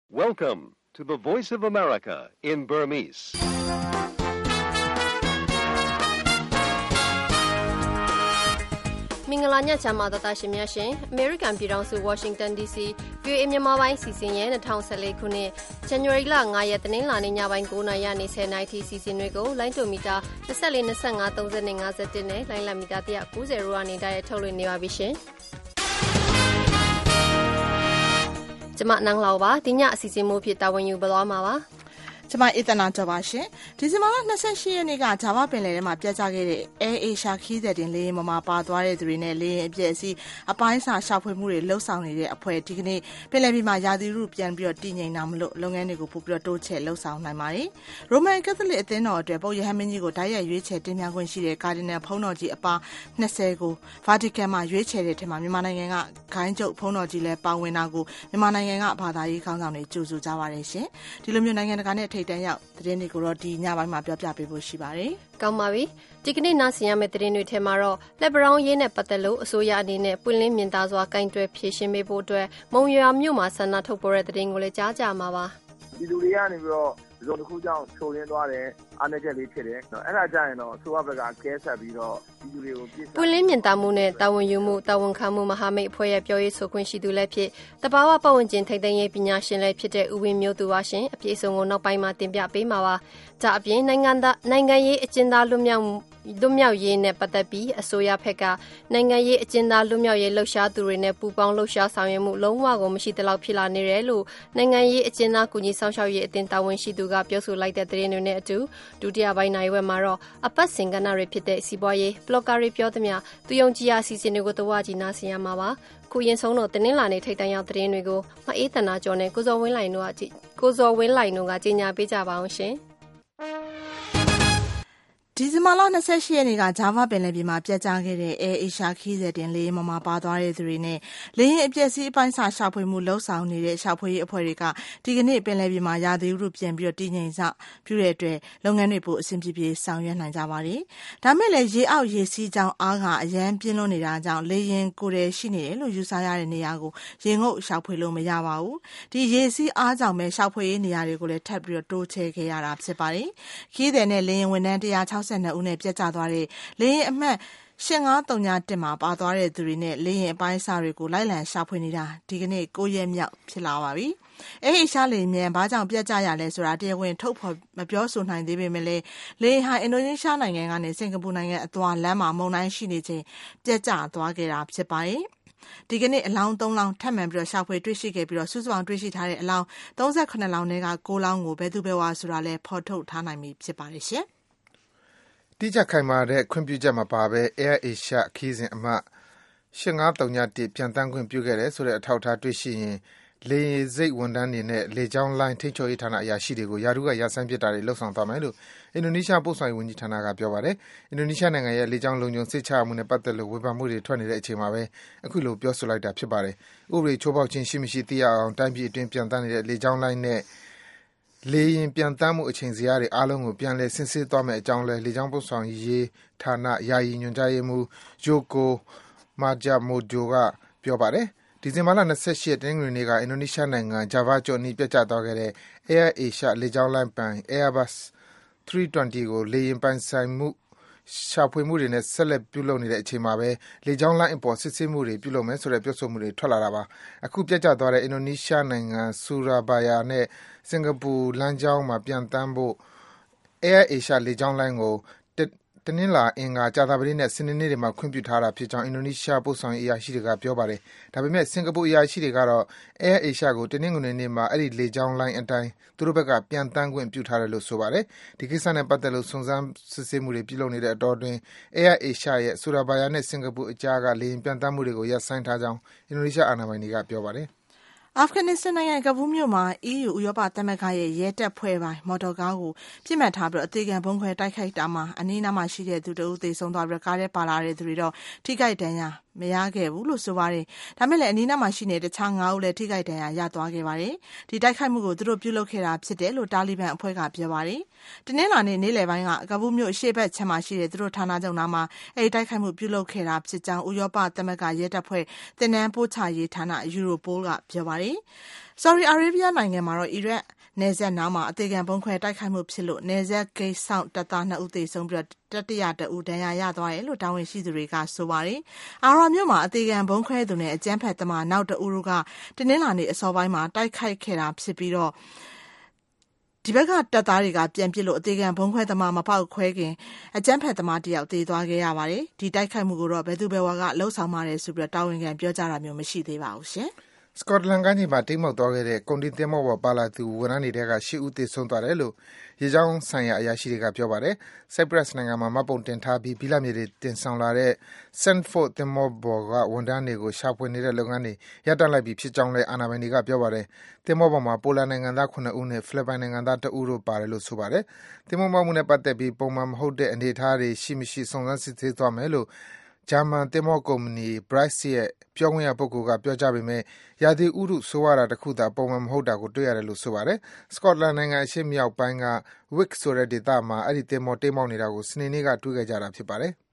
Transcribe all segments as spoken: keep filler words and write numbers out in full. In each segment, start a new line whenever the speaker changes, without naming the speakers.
Welcome to the Voice of America in Burmese.
။မင်္ဂလာညချမ်းပါသောတာရှင်များရှင်။ American ပြည်ထောင်စု Washington ဒီ စီ ဗွီအိုအေ မြန်မာပိုင်းစီစဉ်ရဲ့၂၀၁၄ခုနှစ် January လ၅ရက်တနင်္လာနေ့ညပိုင်း၉နာရီကနေ၁၀နာရီထိစီစဉ်တွေကိုလိုင်းတိုမီတာ၂၄ ၂၅ ၃၀ ၅၁နဲ့လိုင်းလမီတာ၁၉၀ရိုကနေတိုက်ရိုက်ထုတ်လွှင့်နေပါပြီရှင်။ကျမနန်းလောက်ပါဒီညအစီအစဉ်မှုဖြစ်တာဝန်ယူသွားမှာပါ။
ကျမအေးသနာကြော်ပါရှင်ဒီဇင်ဘာလ၂၈ရက်နေ့ကဂျာဗာပင်လယ်ထဲမှာပြတ်ကျခဲ့တဲ့ Air Asia ခီးသည်တင်လေယာဉ်ပေါ်မှာပါသွားတဲ့သူတွေနဲ့လေယာဉ်အပျက်အစီးအပိုင်းစာရှာဖွေမှုတွေလှုပ်ဆောင်နေတဲ့အဖွဲ့ဒီကနေ့ပင်လယ်ပြင်မှာရာသီဥတုပြန်ပြီးတော့တည်ငြိမ်တာမလို့လုပ်ငန်းတွေကိုပို့ပြီးတော့တိုးချဲ့လှုပ်ဆောင်နိုင်ပါတယ်။ Roman Catholic အသင်းတော်အတွက်ပုပ်ရဟန်းမင်းကြီးကိုတိုက်ရိုက်ရွေးချယ်တင်မြှောက်ခွင့်ရှိတဲ့ကာဒီနယ်ဖုန်းတော်ကြီးအပါ၂၀ကို Vatican မှာရွေးချယ်တဲ့ထက်မှာမြန်မာနိုင်ငံကဂိုင်းချုပ်ဖုန်းတော်ကြီးလည်းပါဝင်တာကိုမြန်မာနိုင်ငံကဘာသာရေးခေါင်းဆောင်တွေကြိုဆိုကြပါတယ်ရှင်။ဒီလိုမျိုးနိုင်ငံတကာနဲ့ထိပ်တန်းရောက်သတင်းတွေကိုတော့ဒီညပိုင်းမှာပြောပြပေးဖို့ရှိပါတယ်
။ကောင်းပါပြီ။ဒီကနေ့နားဆင်ရမယ့်သတင်းတွေထဲမှာတော့လက်ဘရောင်းရေးနဲ့ပတ်သက်လို့အစိုးရအနေနဲ့ပွင့်လင်းမြင်သာစွာကင်တွယ်ဖြေရှင်းပေးဖို့အတွက်မုံရွာမြို့မှာဆန္ဒထုတ်ပေါ်တဲ့သတင်းကိုလည်းကြားကြမှာပါ
။ဒီလူတွေကနေပြီးတော့ဒီလိုတစ်ခုကြောင့်ချိုးရင်းသွားတယ်အားနည်းချက်လေးဖြစ်တယ်။အဲ့ဒါကြရင်တော့အစိုးရဘက်ကကဲဆက်ပြီးတော့ဒီလူတွေကိုပြစ်
ပွင့်လင်းမြင်သာမှုနဲ့တာဝန်ယူမှုတာဝန်ခံမှုမဟာမိတ်အဖွဲ့ရဲ့ပြောရေးဆိုခွင့်ရှိသူလည်းဖြစ်တဘာဝပတ်ဝန်းကျင်ထိန်းသိမ်းရေးပညာရှင်လည်းဖြစ်တဲ့ဦးဝင်းမျိုးသူပါရှင်အပြည့်အစုံကိုနောက်ပိုင်းမှာတင်ပြပေးမှာပါ။ဒါအပြင်နိုင်ငံသားနိုင်ငံရေးအကျဉ်းသားလွတ်မြောက်လွတ်မြောက်ရေးနဲ့ပတ်သက်ပြီးအစိုးရဘက်ကနိုင်ငံရေးအကျဉ်းသားလွတ်မြောက်ရေးလှုပ်ရှားသူတွေနဲ့ပူးပေါင်းလှုပ်ရှားဆောင်ရွက်မှုလုံးဝကိုမရှိသလောက်ဖြစ်လာနေတယ်လို့နိုင်ငံရေးအကျဉ်းသားကူညီဆောင်ရှောက်ရေးအသင်းတာဝန်ရှိသူကပြောဆိုလိုက်တဲ့သတင်းတွေနဲ့အတူဒုတိယပိုင်းနိုင်ဝက်မှာတော့အပတ်စဉ်ကဏ္ဍတွေဖြစ်တဲ့စီးပွားရေးဘလော့ဂါတွေပြောသမျှသူယုံကြည်ရာအစီအစဉ်တွေကိုတဝကြည့်နားဆင်ရမှာပါခုရင်ဆုံးတော့တင်းလာနေထိတ်တန့်ရောက်သတင်းတွေကိုမအေးသနာကျော်နဲ့ကိုဇော်ဝင်းလိုင်တို့ကကိုဇော်ဝင်းလိုင်တို့ကကြီးညာပေးကြပါအောင်ရှင်
ဒီဇင်ဘာလ၂၈ရက်နေ့ကဂျာဗာပင်လယ်ပြင်မှာပြတ်ကျခဲ့တဲ့ Air Asia ခီးသည်တင်လေယာဉ်ပေါ်မှာပါသွားတဲ့သူတွေနဲ့လေယာဉ်အပျက်စီးအပိုင်းစာရှာဖွေမှုလှုပ်ဆောင်နေတဲ့ရှာဖွေရေးအဖွဲ့တွေကဒီကနေ့ပင်လယ်ပြင်မှာရာသီဥတုပြန်ပြီးတော့တည်ငြိမ်စပြုတဲ့အတွက်လုပ်ငန်းတွေပိုအဆင်ပြေပြေဆောင်ရွက်နိုင်ကြပါတယ်။ဒါမဲ့လည်းရေအောက်ရေစီးကြောင်းအားကအရန်ပြင်းလွန်းနေတာကြောင့်လေယာဉ်ကိုယ်တည်းရှိနေတယ်လို့ယူဆရတဲ့နေရာကိုရေငုပ်ရှာဖွေလို့မရပါဘူး။ဒီရေစီးအားကြောင့်ပဲရှာဖွေရေးနေရာတွေကိုလည်းထပ်ပြီးတော့တိုးချဲ့ခဲ့ရတာဖြစ်ပါတယ်။ခီးသည်နဲ့လေယာဉ်ဝန်ထမ်း၁၆၂ဦးနဲ့ပြတ်ကျသွားတဲ့လေယာဉ်အမှတ်ရှစ်ငါးသုံး၁မှာပါသွားတဲ့သူတွေနဲ့လေယာဉ်အပိုင်းအစတွေကိုလိုက်လံရှာဖွေနေတာဒီကနေ့၉ရက်မြောက်ဖြစ်လာပါပြီ။အဲ့ဒီရှားလေမြန်ဘာကြောင့်ပြတ်ကျရလဲဆိုတာတရားဝင်ထုတ်ဖော်မပြောဆိုနိုင်သေးပေမဲ့လေလေဟာအင်ဒိုနီးရှားနိုင်ငံကနေစင်ကာပူနိုင်ငံအသွားလမ်းမှာမုန်တိုင်းရှိနေချိန်ပြတ်ကျသွားခဲ့တာဖြစ်ပါတယ်။ဒီကနေ့အလောင်း၃လောင်းထပ်မံပြီးတော့ရှာဖွေတွေ့ရှိခဲ့ပြီးတော့စုစုပေါင်းတွေ့ရှိထားတဲ့အလောင်း၃၇လောင်းနဲ့က၉လောင်းကိုဘယ်သူဘယ်ဝါဆိုတာလဲဖော်ထုတ်ထားနိုင်ပြီဖြစ်ပါတယ်ရှင်။
တိကျခိုင်မာတဲ့ခွင့်ပြုချက်မပါဘဲ Air Asia ခီးစဉ်အမှတ်ရှစ်ငါးသုံး၁ပြန်တမ်းခွင့်ပြုခဲ့တယ်ဆိုတဲ့အထောက်အထားတွေ့ရှိရင်လေယာဉ်စိတ်ဝန်ထမ်းတွေနဲ့လေကြောင်းလိုင်းထိန်းချုပ်ရေးဌာနအရာရှိတွေကိုယာရုကရပ်ဆိုင်းပစ်တာတွေလှုပ်ဆောင်သွားမယ်လို့အင်ဒိုနီးရှားပို့ဆောင်ရေးဝန်ကြီးဌာနကပြောပါတယ်။အင်ဒိုနီးရှားနိုင်ငံရဲ့လေကြောင်းလုံခြုံစိတ်ချမှုနဲ့ပတ်သက်လို့ဝေဖန်မှုတွေထွက်နေတဲ့အချိန်မှာပဲအခုလိုပြောဆိုလိုက်တာဖြစ်ပါတယ်။ဥပဒေချိုးဖောက်ခြင်းရှိမရှိသိရအောင်တိုင်းပြည်အတွင်းပြန်တမ်းနေတဲ့လေကြောင်းလိုင်းနဲ့လေယာဉ်ပြန်တမ်းမှုအချိန်ဇယားတွေအားလုံးကိုပြန်လည်စစ်ဆေးသွားမယ့်အကြောင်းလဲလေကြောင်းပို့ဆောင်ရေးဌာနယာယီညွှန်ကြားရေးမှူးဂျိုကိုမာဂျာမိုဒိုကပြောပါတယ်။ဒီဇင်ဘာလ၂၈ရက်တနင်္ဂနွေနေ့ကအင်ဒိုနီးရှားနိုင်ငံဂျာဗာကျွန်းနီးပြတ်ကျသွားခဲ့တဲ့ Air Asia လေကြောင်းလိုင်းပိုင် Airbus ၃၂၀ကိုလေယာဉ်ပိုင်ဆိုင်မှုရှာဖွေမှုတွေနဲ့ဆက်လက်ပြုလုပ်နေတဲ့အချိန်မှာပဲလေကြောင်းလိုင်းအပေါ်စစ်ဆေးမှုတွေပြုလုပ်မယ်ဆိုတဲ့ပြောဆိုမှုတွေထွက်လာတာပါအခုပြတ်ကျသွားတဲ့အင်ဒိုနီးရှားနိုင်ငံဆူရာဘာယာနဲ့စင်ကာပူလမ်းကြောင်းမှာပြန်တမ်းဖို့ Air Asia လေကြောင်းလိုင်းကိုတနင်္လာအင်္ဂါကြာသပတေးနဲ့စနေနေ့တွေမှာခွင့်ပြုထားတာဖြစ်ကြောင်းအင်ဒိုနီးရှားပို့ဆောင်ရေးအရာရှိတွေကပြောပါတယ်ဒါပေမဲ့စင်ကာပူအရာရှိတွေကတော့ Air Asia ကိုတနင်္ဂနွေနေ့မှာအဲ့ဒီလေကြောင်းလိုင်းအတိုင်းသူတို့ဘက်ကပြန်တမ်းခွင့်ပြုထားတယ်လို့ဆိုပါတယ်ဒီကိစ္စနဲ့ပတ်သက်လို့စုံစမ်းစစ်ဆေးမှုတွေပြုလုပ်နေတဲ့အတောအတွင်း Air Asia ရဲ့ဆူရာဘာယာနဲ့စင်ကာပူအကြားကလေယာဉ်ပြန်တမ်းမှုတွေကိုရပ်ဆိုင်းထားကြောင်းအင်ဒိုနီးရှားအာဏာပိုင်တွေကပြောပါတယ်
အာဖဂန်နစ္စတန်နိုင်ငံကဘူးမြို့မှာ အီးယူ ဥရောပသမဂ္ဂရဲ့ရဲတပ်ဖွဲ့ပိုင်းမော်တော်ကားကိုပြစ်မှတ်ထားပြီးအသေးခံဘုံခွဲတိုက်ခိုက်တာမှာအနီးနားမှာရှိတဲ့သူတဦးသေဆုံးသွားပြီးကားထဲပါလာတဲ့သူတွေတော့ထိခိုက်ဒဏ်ရာမရခဲ့ဘူးလို့ဆိုပါတယ်။ဒါမဲ့လည်းအနီးနားမှာရှိနေတဲ့တခြား၅ဦးလည်းထိခိုက်ဒဏ်ရာရသွားခဲ့ပါတယ်။ဒီတိုက်ခိုက်မှုကိုသူတို့ပြုလုပ်ခဲ့တာဖြစ်တယ်လို့တာလီဘန်အဖွဲ့ကပြောပါတယ်။တနင်္လာနေ့နေ့လယ်ပိုင်းကကဘူးမြို့အရှေ့ဘက်ခြမ်းမှာရှိတဲ့သူတို့ဌာနချုပ်နားမှာအဲဒီတိုက်ခိုက်မှုပြုလုပ်ခဲ့တာဖြစ်ကြောင်းဥရောပသမဂ္ဂရဲတပ်ဖွဲ့တင်နန်းပို့ချရေးဌာနယူရိုပိုးကပြောပါတယ်။ Saudi Arabia နိုင်ငံမှာတော့ Iraq နယ်စပ်နားမှာအသေးခံဘုံခွဲတိုက်ခိုက်မှုဖြစ်လို့နယ်စပ်ဂိတ်ဆောင်တပ်သားနှစ်ဦးသေဆုံးပြီးတော့တတိယတဦးဒဏ်ရာရသွားတယ်လို့တာဝန်ရှိသူတွေကဆိုပါတယ်။အာရာမြို့မှာအသေးခံဘုံခွဲသူနဲ့အကြမ်းဖက်သမားနောက်တဦးတို့ကတနင်္လာနေ့အစောပိုင်းမှာတိုက်ခိုက်ခဲ့တာဖြစ်ပြီးတော့ဒီဘက်ကတပ်သားတွေကပြန်ပစ်လို့အသေးခံဘုံခွဲသမားမပေါက်ခွဲခင်အကြမ်းဖက်သမားတယောက်သေသွားခဲ့ရပါတယ်။ဒီတိုက်ခိုက်မှုကိုတော့ဘယ်သူဘယ်ဝါကလှုပ်ဆောင်ပါတယ်ဆိုပြီးတော့တာဝန်ခံပြောကြတာမျိုးမရှိသေးပါဘူးရှင်။
စကော့တလန်ကမ်းခြေမှာတိမ်းမှောက်သွားခဲ့တဲ့ကုန်တင်သင်္ဘောပေါ်ပါလာသူဝန်ထမ်းတွေကရှစ်ဦးသေဆုံးသွားတယ်လို့ရေကြောင်းဆိုင်ရာအရာရှိတွေကပြောပါတယ်။ Cyprus နိုင်ငံမှာမှတ်ပုံတင်ထားပြီးဘီလာမြေတွေတင်ဆောင်လာတဲ့ Sandford သင်္ဘောပေါ်ကဝန်ထမ်းတွေကိုရှာဖွေနေတဲ့လုပ်ငန်းတွေရပ်တန့်လိုက်ပြီဖြစ်ကြောင်းလည်းအာဏာပိုင်တွေကပြောပါတယ်။သင်္ဘောပေါ်မှာပိုလန်နိုင်ငံသားခုနှစ်ဦးနဲ့ဖိလစ်ပိုင်နိုင်ငံသားတဦးတို့ပါတယ်လို့ဆိုပါတယ်။သင်္ဘောမှောက်မှုနဲ့ပတ်သက်ပြီးပုံမှန်မဟုတ်တဲ့အနေအထားတွေရှိမရှိစုံစမ်းစစ်ဆေးသွားမယ်လို့ဂျာမန်သင်္ဘောကုမ္ပဏီ Bright ရဲ့ပြောခွင့်ရပုဂ္ဂိုလ်ကပြောကြားပေမဲ့ရာသီဥတုဆိုးရွားတာတခုသာပုံမှန်မဟုတ်တာကိုတွေ့ရတယ်လို့ဆိုပါတယ်။ စကော့တလန်နိုင်ငံအရှေ့မြောက်ပိုင်းက Wick ဆိုတဲ့ဒေသမှာအဲဒီသင်္ဘောတိမ်းမှောက်နေတာကိုစနေနေ့ကတွေ့ခဲ့ကြတာဖြစ်ပါတယ်။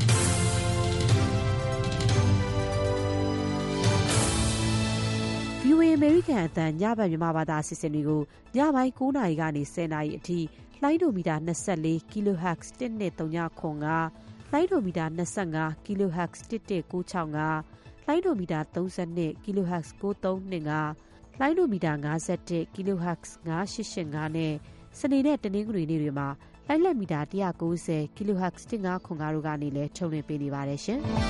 ဗီအိုအေ American အသံညဘက်မြန်မာဘာသာအစီအစဉ်တွေကိုညပိုင်း၉နာရီကနေ၁၀နာရီအထိလှိုင်းဒိုမီတာ၂၄ kHz တစ်နှစ်၃ညခွန်ကလှိုင်းဒိုမီတာ၂၅ kHz တစ်တစ်၉၆ငါလှိုင်းဒိုမီတာ၃၂ kHz ၉၃၂ငါလှိုင်းဒိုမီတာ၅၁ kHz ၅၈၈ငါနဲ့စနေနဲ့တနင်္ဂနွေနေ့တွေမှာလိုင်းလက်မီတာ၁၉၀ kHz တစ်၅ခွန်ငါတို့ကနေလည်းထုတ်လွှင့်ပေးနေပါတယ်ရှင်။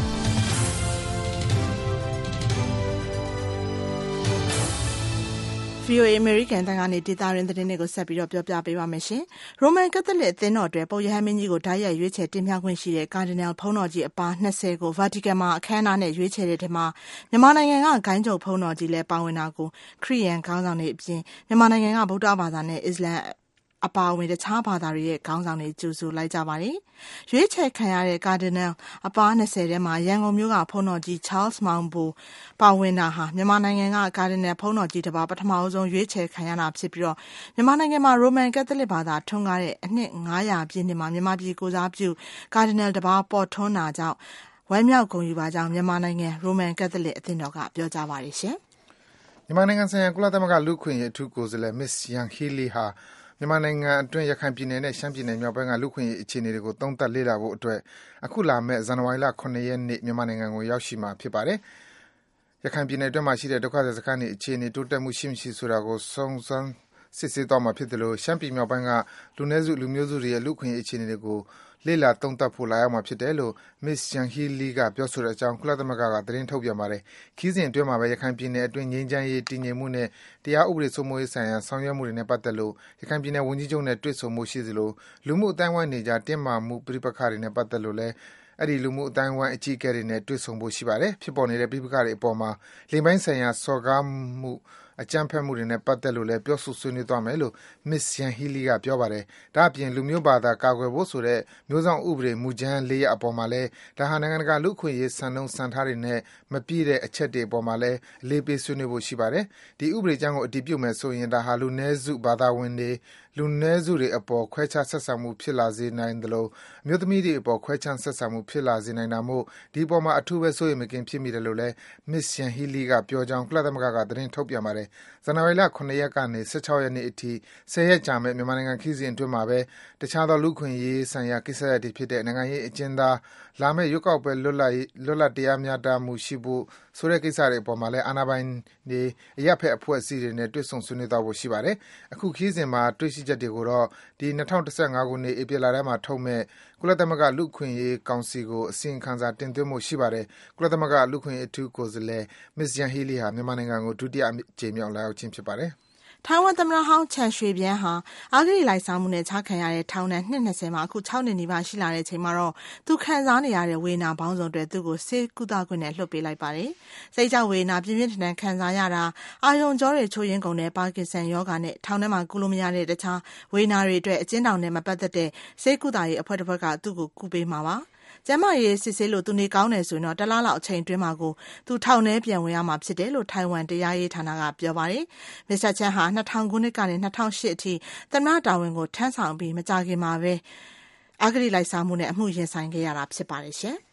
ဗီအိုအေ American တန်ကနေဒေတာရင်းသတင်းတွေကိုဆက်ပြီးတော့ပြောပြပေးပါမယ်ရှင်။ ရိုမန်ကက်သလစ်အသင်းတော်တွေပုပ်ရဟန်းမင်းကြီးကိုဓာတ်ရိုက်ရွေးချယ်တင်မြှောက်ခွင့်ရှိတဲ့ကာဒီနယ်ဘုန်းတော်ကြီးအပါ၂၀ကိုဗာတီကန်မှာအခမ်းအနားနဲ့ရွေးချယ်တဲ့ထဲမှာမြန်မာနိုင်ငံကဂိုဏ်းချုပ်ဘုန်းတော်ကြီးလည်းပါဝင်တာကိုခရစ်ယာန်ခေါင်းဆောင်တွေအပြင်မြန်မာနိုင်ငံကဗုဒ္ဓဘာသာနဲ့အစ္စလာမ်အပါအဝင်တခြားဘာသာတွေရဲ့ခေါင်းဆောင်တွေကြိုဆိုလိုက်ကြပါတယ်။ရွေးချယ်ခံရတဲ့ကာဒီနယ်အပါ၂၀ထဲမှာရန်ကုန်မြို့ကဘုန်းတော်ကြီး Charles မောင်ဘိုပါဝင်တာဟာမြန်မာနိုင်ငံကကာဒီနယ်ဘုန်းတော်ကြီးတစ်ပါးပထမဆုံးရွေးချယ်ခံရတာဖြစ်ပြီးတော့မြန်မာနိုင်ငံမှာရိုမန်ကက်သလစ်ဘာသာထွန်းကားတဲ့အနှစ်၅၀၀ပြည့်နှစ်မှာမြန်မာပြည်ကိုစားပြုကာဒီနယ်တစ်ပါးပေါ်ထွန်းတာကြောင့်ဝမ်းမြောက်ဂုဏ်ယူပါကြောင်းမြန်မာနိုင်ငံရိုမန်ကက်သလစ်အသင်းတော်ကပြောကြားပါတယ်ရှင်
။မြန်မာနိုင်ငံဆိုင်ရာကုလသမဂ္ဂလူ့အခွင့်အရေးအထူးကိုယ်စားလှယ် Miss Yanghee Lee ဟာမြန်မာနိုင်ငံအတွင်းရခိုင်ပြည်နယ်နဲ့ရှမ်းပြည်နယ်မြောက်ပိုင်းကလူ့အခွင့်အရေးအခြေအနေတွေကိုသုံးသပ်လေ့လာဖို့အတွက်အခုလာမယ့်ဇန်နဝါရီလ၇ရက်နေ့မြန်မာနိုင်ငံကိုရောက်ရှိမှာဖြစ်ပါတယ်။ရခိုင်ပြည်နယ်အတွင်းမှာရှိတဲ့ဒုက္ခသည်စခန်းတွေအခြေအနေတိုးတက်မှုရှိမရှိဆိုတာကိုစုံစမ်းစစ်ဆေးသွားမှာဖြစ်တယ်လို့ရှမ်းပြည်မြောက်ပိုင်းကလူနည်းစုလူမျိုးစုတွေရဲ့လူ့အခွင့်အရေးအခြေအနေတွေကိုလေ့လာသုံးသပ်ဖို့လာရောက်မှာဖြစ်တယ်လို့ Miss Yanghee Lee ကပြောဆိုတဲ့အကြောင်းကုလသမဂ္ဂကသတင်းထုတ်ပြန်ပါတယ်။ခရီးစဉ်အတွင်းမှာပဲရခိုင်ပြည်နယ်အတွင်းငြိမ်းချမ်းရေးတည်ငြိမ်မှုနဲ့တရားဥပဒေစိုးမိုးရေးဆိုင်ရာဆောင်ရွက်မှုတွေနဲ့ပတ်သက်လို့ရခိုင်ပြည်နယ်ဝန်ကြီးချုပ်နဲ့တွေ့ဆုံမှုရှိသလိုလူမှုအတိုင်းအဝိုင်းနေကြတင်းမာမှုပြပခါတွေနဲ့ပတ်သက်လို့လည်းအဲဒီလူမှုအတိုင်းအဝိုင်းအကြီးအကဲတွေနဲ့တွေ့ဆုံဖို့ရှိပါတယ်။ဖြစ်ပေါ်နေတဲ့ပြပခါတွေအပေါ်မှာလိမ်ပိုင်းဆိုင်ရာစော်ကားမှုအကြမ်းဖက်မှုတွေနဲ့ပတ်သက်လို့လည်းပြောဆိုဆွေးနွေးသွားမယ်လို့ Miss Yanghee Lee ကပြောပါတယ်။ဒါ့အပြင်လူမျိုးဘာသာကာကွယ်ဖို့ဆိုတဲ့မျိုးစောင့်ဥပဒေမူကြမ်းလေးရပ်အပေါ်မှာလည်းဒါဟာနိုင်ငံတကာလူ့အခွင့်အရေးစံနှုန်းစံထားတွေနဲ့မပြည့်တဲ့အချက်တွေအပေါ်မှာလည်းအလေးပေးဆွေးနွေးဖို့ရှိပါတယ်။ဒီဥပဒေကြမ်းကိုအတည်ပြုမယ်ဆိုရင်ဒါဟာလူနည်းစုဘာသာဝင်တွေလူနည်းစုတွေအပေါ်ခွဲခြားဆက်ဆံမှုဖြစ်လာစေနိုင်သလိုအမျိုးသမီးတွေအပေါ်ခွဲခြားဆက်ဆံမှုဖြစ်လာစေနိုင်တာမို့ဒီအပေါ်မှာအထူးပဲစိုးရိမ်မကင်းဖြစ်မိတယ်လို့လည်း Miss Yanghee Lee ကပြောကြောင်းကုလသမဂ္ဂကသတင်းထုတ်ပြန်ပါတယ်။ဇန်နဝါရီလ၇ရက်ကနေ၁၆ရက်နေ့အထိ၁၀ရက်ကြာမယ့်မြန်မာနိုင်ငံခရီးစဉ်အတွင်းမှာပဲတခြားသောလူ့အခွင့်အရေးဆိုင်ရာကိစ္စရပ်တွေဖြစ်တဲ့နိုင်ငံရေးအကျဉ်းသားလာမယ့်ရွေးကောက်ပွဲလွတ်လပ်လွတ်လပ်တရားမျှတမှုရှိဖို့ဆိုတဲ့ကိစ္စတွေအပေါ်မှာလည်းအာဏာပိုင်တွေအရပ်ဖက်အဖွဲ့အစည်းတွေနဲ့တွေ့ဆုံဆွေးနွေးသွားဖို့ရှိပါတယ်။အခုခရီးစဉ်မှာတွေ့ရှိချက်တွေကိုတော့ဒီ၂၀၁၅ခုနှစ်ဧပြီလထဲမှာထုတ်မဲ့ကုလသမဂ္ဂလူ့အခွင့်အရေးကောင်စီကိုအစီရင်ခံစာတင်သွင်းဖို့ရှိပါတယ်။ကုလသမဂ္ဂလူ့အခွင့်အရေးအထူးကိုယ်စားလှယ် Miss Yanghee Lee ဟာမြန်မာနိုင်ငံကိုဒုတိယအကြိမ်မြောက်လာရောက်ခြင်းဖြစ်ပါတယ်။
ထိုင်ဝမ်သမ္မတဟောင်းချန်ရွှေပြန်းဟာအဂတိလိုက်စားမှုနဲ့ချခံရတဲ့ထောင်ဒဏ်နှစ်၂၀မှာအခု၆နှစ်နီးပါးရှိလာတဲ့အချိန်မှာတော့သူခံစားနေရတဲ့ဝေဒနာပေါင်းစုံတွေသူ့ကိုဆေးကုသခွင့်နဲ့လွှတ်ပေးလိုက်ပါတယ်။စိတ်ကြောက်ဝေဒနာပြင်းပြင်းထန်ထန်ခံစားရတာအာရုံကြောတွေချို့ယွင်းကုန်တဲ့ပါကင်ဆန်ရောဂါနဲ့ထောင်ထဲမှာကုလို့မရတဲ့တခြားဝေဒနာတွေအတွက်အကျဉ်းထောင်နဲ့မပတ်သက်တဲ့ဆေးကုသရေးအဖွဲ့တစ်ဖွဲ့ကသူ့ကိုကုပေးမှာပါ။ကျန်းမာရေးစစ်ဆေးလို့သူနေကောင်းတယ်ဆိုရင်တော့တလားလောက်အချိန်တွင်းမှာကိုသူထောင်ထဲပြန်ဝင်ရမှာဖြစ်တယ်လို့ထိုင်ဝမ်တရားရေးဌာနကပြောပါတယ်။မစ္စတာချန်ဟာ၂၀၀၀ခုနှစ်ကနေ၂၀၀၈အထိသမ္မတတာဝန်ကိုထမ်းဆောင်ပြီးမကြာခင်မှာပဲအဂတိလိုက်စားမှုနဲ့အမှုရင်ဆိုင်ခဲ့ရတာဖြစ်ပါတယ်ရှင်။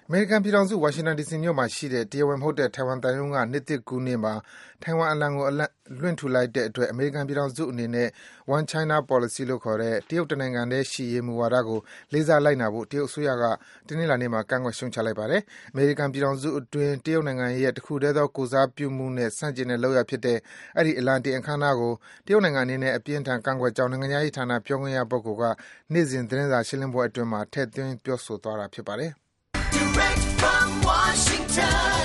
အမေရိကန်ပြည်ထောင်စုဝါရှင်တန်ဒီစီမြို့မှာရှိတဲ့တရားဝင်မဟုတ်တဲ့ထိုင်ဝမ်သံရုံးကနှစ်သစ်ကူးနေ့မှာထိုင်ဝမ်အလံကိုလွှင့်ထူလိုက်တဲ့အတွက်အမေရိကန်ပြည်ထောင်စုအနေနဲ့ One China Policy လို့ခေါ်တဲ့တရုတ်တနိုင်ငံတည်းရှိရေးမူဝါဒကိုလေးစားလိုက်နာဖို့တရုတ်အစိုးရကတနင်္လာနေ့မှာကန့်ကွက်ရှုတ်ချလိုက်ပါတယ်။အမေရိကန်ပြည်ထောင်စုအတွင်းတရုတ်နိုင်ငံရဲ့တခုတည်းသောကိုယ်စားပြုမှုနဲ့ဆန့်ကျင်တဲ့လုပ်ရပ်ဖြစ်တဲ့အဲဒီအလံတင်အခမ်းအနားကိုတရုတ်နိုင်ငံအနေနဲ့အပြင်းထန်ကန့်ကွက်ကြောင်းနိုင်ငံခြားရေးဌာနပြောခွင့်ရပုဂ္ဂိုလ်ကနေ့စဉ်သတင်းစာရှင်းလင်းပွဲအတွင်းမှာထည့်သွင်းပြောဆိုသွားတာဖြစ်ပါတယ်။
Direct from Washington,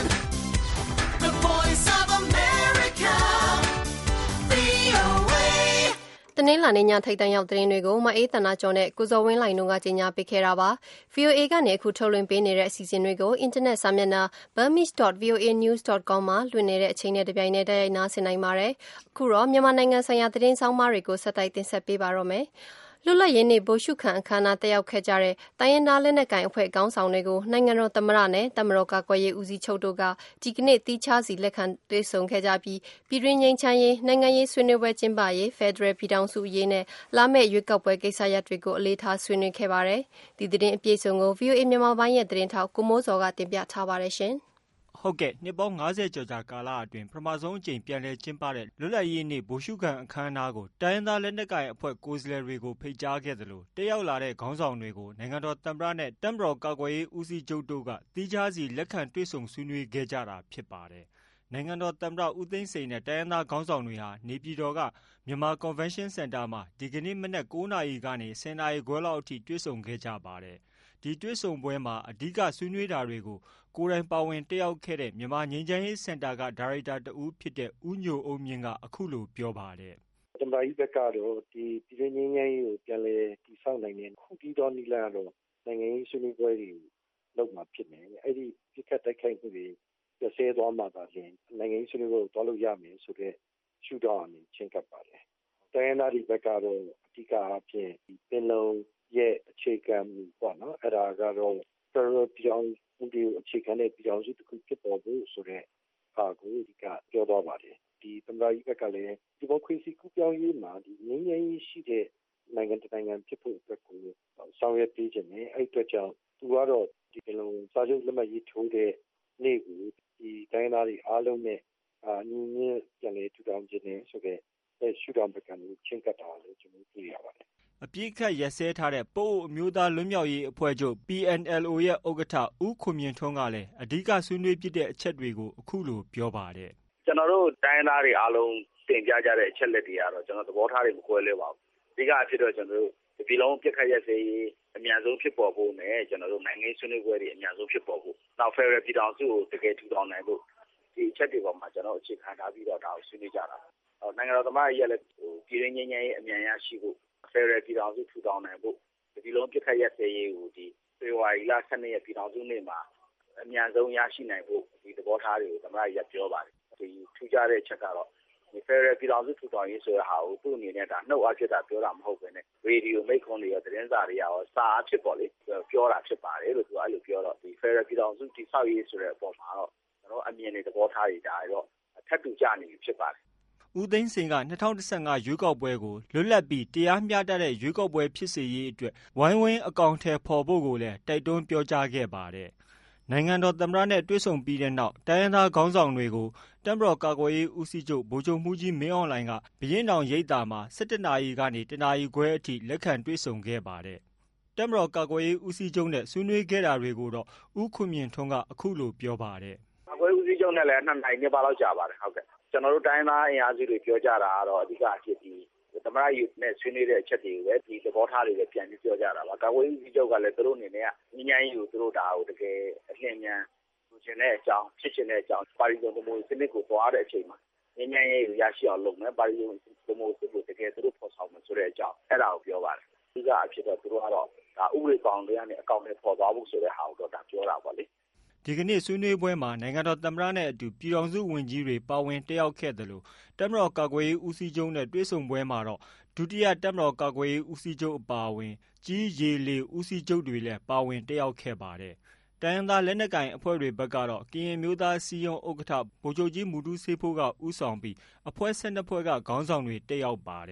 the voice of America, ဗွီအိုအေ
တနင်္လာနေ့ညထိပ်တန်းရောက်သတင်းတွေကိုမအေးသနာကျော်နဲ့ကိုဇော်ဝင်းလှိုင်တို့ကကြီးညာပေးခဲ့တာပါ။ ဗွီအိုအေကနေအခုထုတ်လွှင့်ပေးနေတဲ့အစီအစဉ်တွေကိုအင်တာနက်စာမျက်နှာ burmese dot v o a news dot com မှာလွှင့်နေတဲ့အချိန်နဲ့တပြိုင်နက်တည်းရိုက်နားဆင်နိုင်ပါတယ်။အခုတော့မြန်မာနိုင်ငံဆိုင်ရာသတင်းဆောင်မတွေကိုဆက်တိုက်တင်ဆက်ပေးပါတော့မယ်။လွတ်လပ်ရေးနေ့ဗိုလ်ရှုခံအခမ်းအနားတက်ရောက်ခဲ့ကြတဲ့တိုင်းရင်းသားလက်နက်ကိုင်အဖွဲ့ခေါင်းဆောင်တွေကိုနိုင်ငံတော်သမ္မတနဲ့တပ်မတော်ကာကွယ်ရေးဦးစီးချုပ်တို့ကဒီကနေ့တီးခြားစီလက်ခံတွေ့ဆုံခဲ့ကြပြီးပြည်တွင်းငြိမ်းချမ်းရေးနိုင်ငံရေးဆွေးနွေးပွဲကျင်းပရေးဖက်ဒရယ်ပြည်ထောင်စုအရေးနဲ့လာမယ့်ရွေးကောက်ပွဲကိစ္စရပ်တွေကိုအလေးထားဆွေးနွေးခဲ့ပါတယ်။ဒီသတင်းအပြည့်အစုံကို ဗွီအိုအေမြန်မာပိုင်းရဲ့သတင်းထောက်ကိုမိုးစောကတင်ပြထားပါတယ်ရှင်။
ဟုတ်ကဲ့နှစ်ပေါင်း၅၀ကျော်ကြာကာလအတွင်းပထမဆုံးအကြိမ်ပြန်လည်ကျင်းပတဲ့လွတ်လပ်ရေးနေ့ဗိုလ်ရှုခံအခမ်းအနားကိုတိုင်းရင်းသားလက်နက်ကိုင်အဖွဲ့ကိုယ်စားလှယ်တွေကိုဖိတ်ကြားခဲ့သလိုတက်ရောက်လာတဲ့ခေါင်းဆောင်တွေကိုနိုင်ငံတော်သမ္မတနဲ့တပ်မတော်ကာကွယ်ရေးဦးစီးချုပ်တို့ကသီးခြားစီလက်ခံတွေ့ဆုံဆွေးနွေးခဲ့ကြတာဖြစ်ပါတယ်။နိုင်ငံတော်သမ္မတဦးသိန်းစိန်နဲ့တိုင်းရင်းသားခေါင်းဆောင်တွေဟာနေပြည်တော်ကမြန်မာ Convention Center မှာဒီကနေ့မနက်၉နာရီကနေ၁၀နာရီခွဲလောက်အထိတွေ့ဆုံခဲ့ကြပါတယ်။ဒီတွေ့ဆုံပွဲမှာအဓိကဆွေးနွေးတာတွေကိုကိုယ်တိုင်ပါဝင်တက်ရောက်ခဲ့တဲ့မြန်မာငြိမ်းချမ်းရေးစင်တာကဒါရိုက်တာတဦးဖြစ်တဲ့ဦးညိုအုံးမြင့်ကအခုလိုပြောပါတယ်
။သမ္မတကြီးဘက်ကတော့ဒီပြည်တွင်းငြိမ်းချမ်းရေးကိုပြန်လည်တည်ဆောက်နိုင်တဲ့ခုပြီးတော့နီလာတော့နိုင်ငံရေးဆွေးနွေးပွဲတွေလုပ်မှာဖြစ်နေတယ်။အဲ့ဒီပြစ်ခတ်တိုက်ခိုက်မှုတွေပြဆဲသွားမှာပါရင်နိုင်ငံရေးဆွေးနွေးပွဲကိုသွားလို့ရမယ်ဆိုတဲ့ရှုထောင့်အနေချင်းကပ်ပါတယ်။တိုင်းရင်းသားတွေဘက်ကတော့အဓိကအဖြစ်ဒီပင်လုံရဲ့အခြေခံမူပေါ့နော်အဲ့ဒါကတော့ဖက်ဒရယ်ပြည်အောင်စုကိုအခြေခံတဲ့ပြည်အောင်စုတစ်ခုဖြစ်ပေါ်ဖို့ဆိုတဲ့ဟာကိုဒီကပြောသွားပါတယ်ဒီသမ္မတကြီးဘက်ကလည်းဒီမိုကရေစီကူးပြောင်းရေးမှာဒီငြိမ်းချမ်းရေးရှိတဲ့နိုင်ငံတစ်နိုင်ငံဖြစ်ဖို့အတွက်ကိုဆောင်ရွက်ပေးခြင်းနဲ့အဲ့အတွက်ကြောင့်သူကတော့ဒီပင်လုံစာချုပ်လက်မှတ်ရေးထိုးတဲ့နေ့ကိုဒီတိုင်းသားတွေအားလုံးနဲ့အာညီညွတ်ပြန်လည်ထူထောင်ခြင်းနဲ့ဆိုတဲ့ရှုထောင့်ဘက်ကနေချင်းကပ်တာလို့ကျွန်တော်တွေ့ရပါတယ်
အပြစ်ခတ်ရက်စဲထားတဲ့ပအို့အမျိုးသားလွတ်မြောက်ရေးအဖွဲ့ချုပ် P N L O ရဲ့ဥက္ကဋ္ဌဦးခွန်မြင့်ထွန်းကလည်းအဓိကဆွေးနွေးပြတဲ့အချက်တွေကိုအခုလိုပြောပါတယ်
ကျွန်တော်တို့တိုင်းသားတွေအားလုံးတင်ပြကြတဲ့အချက်လက်တွေကတော့ကျွန်တော်သဘောထားတွေမကွဲလဲပါဘူးအဓိကအဖြစ်တော့ကျွန်တော်တို့ဒီပြည်လုံးပြစ်ခတ်ရက်စဲရေးအများဆုံးဖြစ်ပေါ်ဖို့နဲ့ကျွန်တော်တို့နိုင်ငံဆွေးနွေးပွဲတွေအများဆုံးဖြစ်ပေါ်ဖို့နောက်ဖက်ဒရယ်ပြည်ထောင်စုကိုတကယ်ထူထောင်နိုင်ဖို့ဒီအချက်တွေပေါ်မှာကျွန်တော်အခြေခံထားပြီးတော့ဒါကိုဆွေးနွေးကြတာနိုင်ငံတော်သမားကြီးကလည်းပြည်ရင်းငြိမ်းချမ်းရေးအမြန်ရရှိဖို့ဖက်ဒရယ်ပြည်ထောင်စုထူထောင်နိုင်ဖို့ဒီလုံးပြစ်ခတ်ရက်စဲရေးကိုဒီဖေဖော်ဝါရီလ၁၂ရက်ပြည်ထောင်စုနေ့မှာအမြန်ဆုံးရရှိနိုင်ဖို့ဒီသဘောထားတွေကိုသမ္မတကြီးကပြောပါတယ်ဒီထူးခြားတဲ့အချက်ကတော့ဒီဖက်ဒရယ်ပြည်ထောင်စုထူထောင်ရေးဆိုတဲ့ဟာကိုသူ့အနေနဲ့ဒါနှုတ်အားဖြင့်ဒါပြောတာမဟုတ်ဘဲနဲ့ရေဒီယိုမိတ်ခွန်းတွေရောသတင်းစာတွေရောစာအဖြစ်ပေါ့လေပြောတာဖြစ်ပါတယ်လို့သူအဲ့လိုပြောတော့ဒီဖက်ဒရယ်ပြည်ထောင်စုတည်ဆောက်ရေးဆိုတဲ့အပေါ်မှာတော့ကျွန်တော်အမြင်တွေသဘောထားတွေဒါတော့ထပ်တူကြနေပြီဖြစ်ပါတယ်
ဦးသိန်းစိန်က၂၀၁၅ရွေးကောက်ပွဲကိုလွတ်လပ်ပြီးတရားမျှတတဲ့ရွေးကောက်ပွဲဖြစ်စေရေးအတွက်ဝိုင်းဝန်းအကောင့်ထဲပေါ်ဖို့ကိုလည်းတိုက်တွန်းပြောကြားခဲ့ပါတယ်။နိုင်ငံတော်သမ္မတနဲ့တွေ့ဆုံပြီးတဲ့နောက်တိုင်းရင်းသားခေါင်းဆောင်တွေကိုတပ်မတော်ကာကွယ်ရေးဦးစီးချုပ်ဗိုလ်ချုပ်မှူးကြီးမင်းအောင်လှိုင်ကဘုရင့်နောင်ရိပ်သာမှာ၁၁နာရီကနေတနာရီခွဲအထိလက်ခံတွေ့ဆုံခဲ့ပါတယ်။တပ်မတော်ကာကွယ်ရေးဦးစီးချုပ်နဲ့ဆွေးနွေးခဲ့တာတွေကိုတော့ဦးခွန်မြင့်ထွန်းကအခုလိုပြောပါတယ်
။ကာကွယ်ရေးဦးစီးချုပ်နဲ့လည်းနှစ်နာရီနှစ်ပါးလောက်ကြာပါတယ်ဟုတ်ကဲ့ကျွန်တော်တို့တိုင်းသားအင်အားစုတွေပြောကြတာကတော့အဓိကအဖြစ်ဒီသမ္မတကြီးနဲ့ဆွေးနွေးတဲ့အချက်တွေကိုပဲဒီသဘောထားတွေပဲပြန်ပြီးပြောကြတာပါကာကွယ်ရေးဦးစီးချုပ်ကလည်းသူတို့အနေနဲ့ကညဉ့်ညမ်းရေးကိုသူတို့ဒါကိုတကယ်အလင်းမြန်လူချင်းတဲ့အကြောင်းဖြစ်ချင်တဲ့အကြောင်းပါရီဇွန်ဒီမိုစနစ်ကိုသွားတဲ့အချိန်မှာညဉ့်ညမ်းရေးကိုရရှိအောင်လုပ်မယ်ပါရီဇွန်ဒီမိုစနစ်ကိုတကယ်သူတို့ဖော်ဆောင်မယ်ဆိုတဲ့အကြောင်းအဲ့ဒါကိုပြောပါတယ်အဓိကအဖြစ်တော့သူတို့ကတော့ဒါဥပဒေကောင်တွေကနေအကောင့်တွေပေါ်သွားဖို့ဆိုတဲ့ဟာကိုတော့ဒါပြောတာပါလေ
ဒီကနေ့ဆွေးနွေးပွဲမှာနိုင်ငံတော်သမ္မတနဲ့အတူပြည်ထောင်စုဝန်ကြီးတွေပါဝင်တက်ရောက်ခဲ့တယ်လို့တပ်မတော်ကာကွယ်ရေးဦးစီးချုပ်နဲ့တွေ့ဆုံပွဲမှာတော့ဒုတိယတပ်မတော်ကာကွယ်ရေးဦးစီးချုပ်အပါအဝင်ကြီးရေလေဦးစီးချုပ်တွေလည်းပါဝင်တက်ရောက်ခဲ့ပါတယ်။တိုင်းရင်းသားလက်နက်ကိုင်အဖွဲ့တွေဘက်ကတော့ကရင်မျိုးသားစီယုံဥက္ကဋ္ဌဗိုလ်ချုပ်ကြီးမူတူးဆေးဖိုးကဦးဆောင်ပြီးအဖွဲ့၁၂ဖွဲ့ကခေါင်းဆောင်တွေတက်ရောက်ပါတယ်။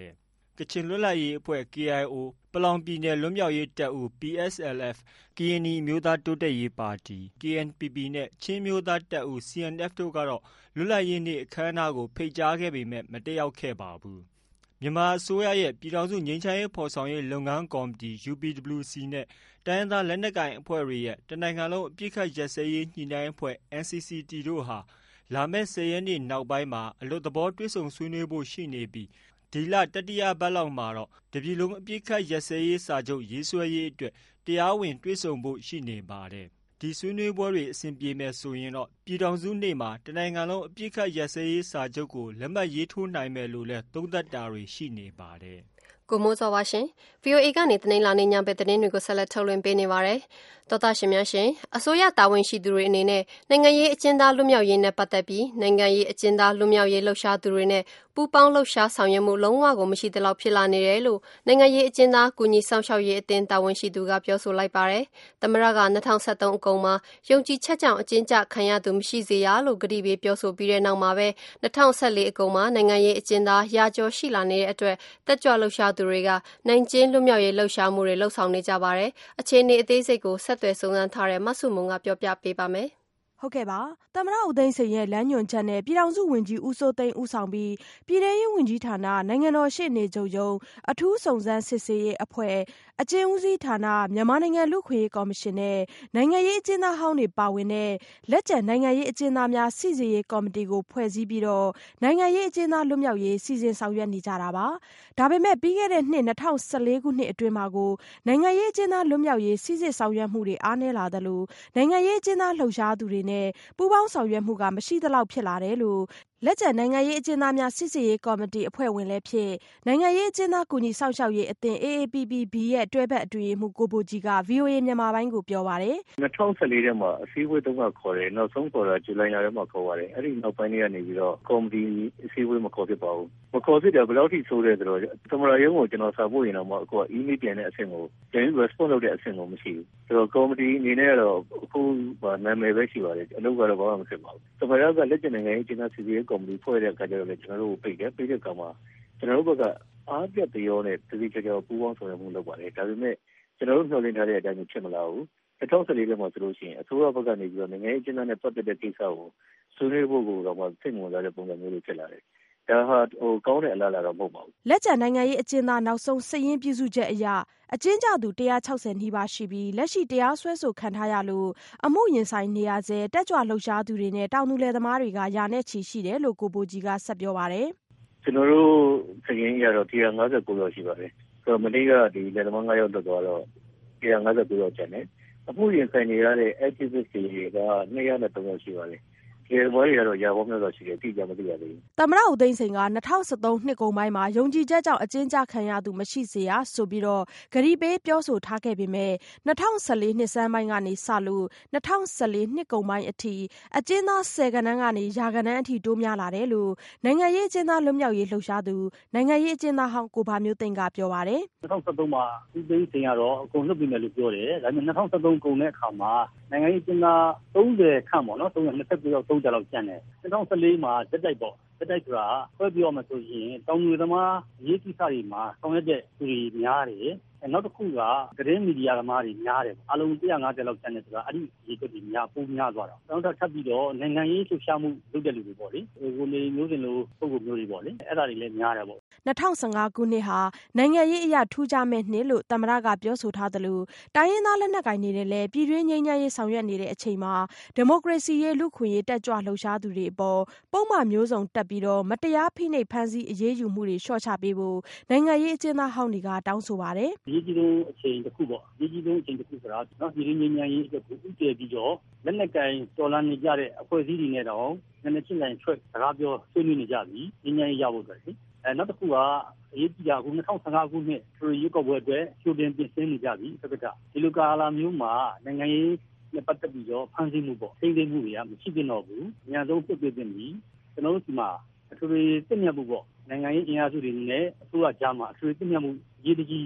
ကချင်လွတ်လပ်ရေးအဖွဲ့ K I O ပလောင်ပြည်နယ်လွတ်မြောက်ရေးတပ်ဦး P S L F ကရင်နီအမျိုးသားတိုးတက်ရေးပါတီ K N P P နဲ့ချင်းမျိုးသားတပ်ဦး C N F တို့ကတော့လွတ်လပ်ရေးနေ့အခမ်းအနားကိုဖိတ်ကြားခဲ့ပေမဲ့မတက်ရောက်ခဲ့ပါဘူးမြန်မာအစိုးရရဲ့ပြည်ထောင်စုငြိမ်းချမ်းရေးဖော်ဆောင်ရေးလုပ်ငန်းကော်မတီ U P W C နဲ့တိုင်းရင်းသားလက်နက်ကိုင်အဖွဲ့တွေရဲ့တနိုင်ငံလုံးအပြစ်ခတ်ရက်စဲရေးညှိနှိုင်းအဖွဲ့ N C C T တို့ဟာလာမယ့်ဆယ်ရက်နေ့နောက်ပိုင်းမှာအလွတ်သဘောတွေ့ဆုံဆွေးနွေးဖို့ရှိနေပြီးဒီလတတိယပတ်လောက်မှာတော့တပြည်လုံးအပြစ်ခတ်ရက်စဲရေးစာချုပ်ရေးဆွဲရေးအတွက်တရားဝင်တွေ့ဆုံဖို့ရှိနေပါတယ်ဒီဆွေးနွေးပွဲတွေအဆင်ပြေမယ်ဆိုရင်တော့ပြည်ထောင်စုနေ့မှာတနိုင်ငံလုံးအပြစ်ခတ်ရက်စဲရေးစာချုပ်ကိုလက်မှတ်ရေးထိုးနိုင်မယ်လို့လည်းသုံးသပ်တာတွေရှိနေပါတယ်
ကိုမိုးစောပါရှင် V O A ကနေတနင်္လာနေ့ညဘက်သတင်းတွေကိုဆက်လက်ထုတ်လွှင့်ပေးနေပါတယ်တော်သားရှင်များရှင်အစိုးရတာဝန်ရှိသူတွေအနေနဲ့နိုင်ငံရေးအကျဉ်းသားလွတ်မြောက်ရေးနဲ့ပတ်သက်ပြီးနိုင်ငံရေးအကျဉ်းသားလွတ်မြောက်ရေးလှုပ်ရှားသူတွေနဲ့ပူးပေါင်းလှုပ်ရှားဆောင်ရွက်မှုလုံးဝကိုမရှိသလောက်ဖြစ်လာနေတယ်လို့နိုင်ငံရေးအကျဉ်းသားကူညီဆောင်ရှောက်ရေးအသင်းတာဝန်ရှိသူကပြောဆိုလိုက်ပါတယ်သမရက၂၀၁၃အကုန်မှာယုံကြည်ချက်ကြောင့်အကျဉ်းချခံရသူမရှိစေရလို့ကတိပေးပြောဆိုပြီးတဲ့နောက်မှာပဲ၂၀၁၄အကုန်မှာနိုင်ငံရေးအကျဉ်းသားရာကျော်ရှိလာနေတဲ့အတွက်တက်ကြွလှုပ်ရှားသူတွေကနိုင်ကျဉ်းလွတ်မြောက်ရေးလှုပ်ရှားမှုတွေလှုပ်ဆောင်နေကြပါတယ်အခြေအနေအသေးစိတ်ကိုဆက်သွယ်စုံစမ်းထားတဲ့မဆုမွန်ကပြောပြပေးပါမယ်
ဟုတ်ကဲ့ပါသမ္မတဦးသိန်းစိန်ရဲ့လမ်းညွှန်ချက်နဲ့ပြည်ထောင်စုဝန်ကြီးဦးစိုးသိန်းဦးဆောင်ပြီးပြည်ထောင်ရေးဝန်ကြီးဌာနနိုင်ငံတော်ရှေ့နေချုပ်ရုံးအထူးစုံစမ်းစစ်ဆေးရေးအဖွဲ့အကျဉ်းဦးစီးဌာနမြန်မာနိုင်ငံလူ့ခွင့်ရေးကော်မရှင်နဲ့နိုင်ငံရေးအကျဉ်းသားဟောင်းတွေပါဝင်တဲ့လက်ကျန်နိုင်ငံရေးအကျဉ်းသားများစီစစ်ရေးကော်မတီကိုဖွဲ့စည်းပြီးတော့နိုင်ငံရေးအကျဉ်းသားလွတ်မြောက်ရေးစီစဉ်ဆောင်ရွက်နေကြတာပါဒါပေမဲ့ပြီးခဲ့တဲ့နှစ်၂၀၁၄ခုနှစ်အတွင်းမှာကိုနိုင်ငံရေးအကျဉ်းသားလွတ်မြောက်ရေးစီစစ်ဆောင်ရွက်မှုတွေအားနည်းလာသလိုနိုင်ငံရေးအကျဉ်းသားလှုပ်ရှားသူတွေနဲ့ပူးပေါင်းဆောင်ရွက်မှုကမရှိသလောက်ဖြစ်လာတယ်လို့လက်ကျန်နိုင်ငံရေးအကျဉ်းသားများစစ်ဆေးရေးကော်မတီအဖွဲ့ဝင်လည်းဖြစ်နိုင်ငံရေးအကျဉ်းသားကူညီဆောင်ရှောက်ရေးအသင်း A A P P B ရဲ့တွဲဘက်အတွင်းရေးမှူးကိုဘိုကြီးက V O A မြန်မာပိုင်းကိုပြောပါတယ်
၂၀၁၄ထဲမှာအစည်းအဝေးတုန်းကခေါ်တယ်နောက်ဆုံးခေါ်တာဇူလိုင်လထဲမှာခေါ်ပါတယ်အဲ့ဒီနောက်ပိုင်းတွေကနေပြီးတော့ကော်မတီအစည်းအဝေးမခေါ်ဖြစ်ပါဘူးမခေါ်ဖြစ်တယ်ဘယ်လောက်ထိဆိုးတယ်ဆိုတော့သမရရုံးကိုကျွန်တော်စာပို့ရင်တော့မှအခုက email ပြန်တဲ့အဆင့်ကိုပြန် response လုပ်တဲ့အဆင့်ကိုမရှိဘူးဆိုတော့ကော်မတီအနေနဲ့ကတော့အခုနာမည်ပဲရှိပါတယ်အလုပ်ကတော့ဘာမှမဖြစ်ပါဘူးသမရကလက်ကျန်နိုင်ငံရေးအကျဉ်းသားစစ်ဆေးရေးကော်မတီဖွဲ့တဲ့အခါကျတော့လည်းကျွန်တော်တို့ပိတ်တယ်ပိတ်တဲ့အခါမှာကျွန်တော်တို့ဘက်ကအားပြတ်တရောနဲ့တတိကျကျပူးပေါင်းဆောင်ရွက်မှုလုပ်ပါတယ်ဒါပေမဲ့ကျွန်တော်တို့မျှော်လင့်ထားတဲ့အတိုင်းဖြစ်မလာဘူး၂၀၁၄ထဲမှာဆိုလို့ရှိရင်အစိုးရဘက်ကနေပြီးတော့နိုင်ငံရေးအကျဉ်းသားနဲ့ပတ်သက်တဲ့ကိစ္စကိုဆွေးနွေးဖို့ကိုတော့စိတ်ဝင်စားတဲ့ပုံစံမျိုးတွေဖြစ်လာတယ်ဒါဟာဟိုကောင်းတဲ့အလားအလာတော့မဟုတ်ပါဘူး
လက်ကျန်နိုင်ငံရေးအကျဉ်းသားနောက်ဆုံးစည်ရင်းပြုစုချက်အရအကျဉ်းချသူ၁၆၀နီးပါးရှိပြီးလက်ရှိတရားစွဲဆိုခံထားရလို့အမှုရင်ဆိုင်နေရဆဲတက်ကြွလှုပ်ရှားသူတွေနဲ့တောင်သူလယ်သမားတွေကရာနဲ့ချီရှိတယ်လို့ကိုဘိုကြီးကဆက်ပြောပါတယ်
ကျွန်တော်တို့စည်ရင်းရတော့၁၅၉ယောက်ရှိပါတယ်ဆိုတော့မနေ့ကဒီလယ်သမား၅ယောက်တက်သွားတော့၁၅၉ယောက်ကျန်တယ်အမှုရင်ဆိုင်နေရတဲ့ activist တွေက၂၀၃ယောက်ရှိပါတယ်ဒီဘော်ရီကတော့ရာပေါင်းများစွာရှိတယ်တိကျမသိရသေးဘူး
သမ္မတဦးသိန်းစိန်က၂၀၁၃နှစ်ကုန်ပိုင်းမှာယုံကြည်ချက်ကြောင့်အကျဉ်းချခံရသူမရှိစေရဆိုပြီးတော့ဂရီပေးပြောဆိုထားခဲ့ပေမဲ့၂၀၁၄နှစ်ဆန်းပိုင်းကနေစလို့၂၀၁၄နှစ်ကုန်ပိုင်းအထိအကျဉ်းသားဆယ်ဂဏန်းကနေရာဂဏန်းအထိတိုးများလာတယ်လို့နိုင်ငံရေးအကျဉ်းသားလွတ်မြောက်ရေးလှုပ်ရှားသူနိုင်ငံရေးအကျဉ်းသားဟောင်းကိုဘာမျိုးသိန်းကပြောပါတယ်
၂၀၁၃မှာဦးသိန်းစိန်ကတော့အကုန်လွတ်ပြီမယ်လို့ပြောတယ်ဒါပေမဲ့၂၀၁၃ကုန်တဲ့အခါမှာနိုင်ငံရေးအကျဉ်းသား၃၀ခန့်ပေါ့နော်၃၂၉ယောက်သုံးကြလောက်ကျန်တယ်၂၀၁၄မှာတက်တိုက်ပေါ့တက်တိုက်ဆိုတာဆွဲပြောမှဆိုရင်တောင်ငွေသမားရေးကိစ္စတွေမှာဆောင်ရွက်တဲ့သူတွေများတယ်နောက်တစ်ခုကသတင်းမီဒီယာသမားတွေများတယ်အလုံး၁၅၀လောက်ကျန်တယ်ဆိုတာအဲ့ဒီရေးချက်တွေများပုံများသွားတာနောက်တော့ထပ်ပြီးတော့နိုင်ငံရေးလှုပ်ရှားမှုလုပ်တဲ့လူတွေပေါ့လေဟိုနေမျိုးစင်လိုပုံကိုမျိုးတွေပေါ့လေအဲ့ဒါတွေလည်းများတယ်ပေါ့
၂၀၁၅ခုနှစ်ဟာနိုင်ငံရေးအရာထူးခြားမဲ့နှစ်လို့သမ္မတကပြောဆိုထားသလိုတိုင်းရင်းသားလက်နက်ကိုင်တွေနဲ့လည်းပြည်တွင်းငြိမ်းချမ်းရေးဆောင်ရွက်နေတဲ့အချိန်မှာဒီမိုကရေစီရေးလူ့ခွင့်ရေးတက်ကြွလှုပ်ရှားသူတွေအပေါ်ပုံမှန်မျိုးစုံတက်ပြီးတော့မတရားဖိနှိပ်ဖမ်းဆီးအရေးယူမှုတွေလျှော့ချပေးဖို့နိုင်ငံရေးအကျဉ်းသားဟောင်းတွေကတောင်းဆိုပါတယ်
အရေးကြီးဆုံးအချိန်တစ်ခုပေါ့အရေးကြီးဆုံးအချိန်တစ်ခုဆိုတာနော်ပြည်တွင်းငြိမ်းချမ်းရေးအတွက်ကိုဥတည်ပြီးတော့လက်နက်ကိုင်တော်လှန်နေကြတဲ့အဖွဲ့အစည်းတွေနဲ့တောင်နည်းနည်းချင်းတိုင်းထွက်စကားပြောဆွေးနွေးနေကြပြီငြိမ်းချမ်းရေးရဖို့အတွက်လေအဲနောက်တစ်ခုကအရေးကြီးတာအခု၂၀၁၅ခုနှစ်ထရီရွေးကောက်ပွဲအတွက်ကြိုတင်ပြင်ဆင်နေကြပြီသက္ကတာဒီလိုကာလမျိုးမှာနိုင်ငံရေးနဲ့ပတ်သက်ပြီးတော့ဖန်ဆီးမှုပေါ့သိသိမှုတွေကမရှိသင့်တော့ဘူးအများဆုံးပြည့်ပြည့်တင်ပြီးကျွန်တော်တို့ဒီမှာအထူးသဖြင့်တင့်မြတ်မှုပေါ့နိုင်ငံရေးအင်အားစုတွေနဲ့အစိုးရကြားမှာအထူးသဖြင့်တင့်မြတ်မှုရေးတကြီးရ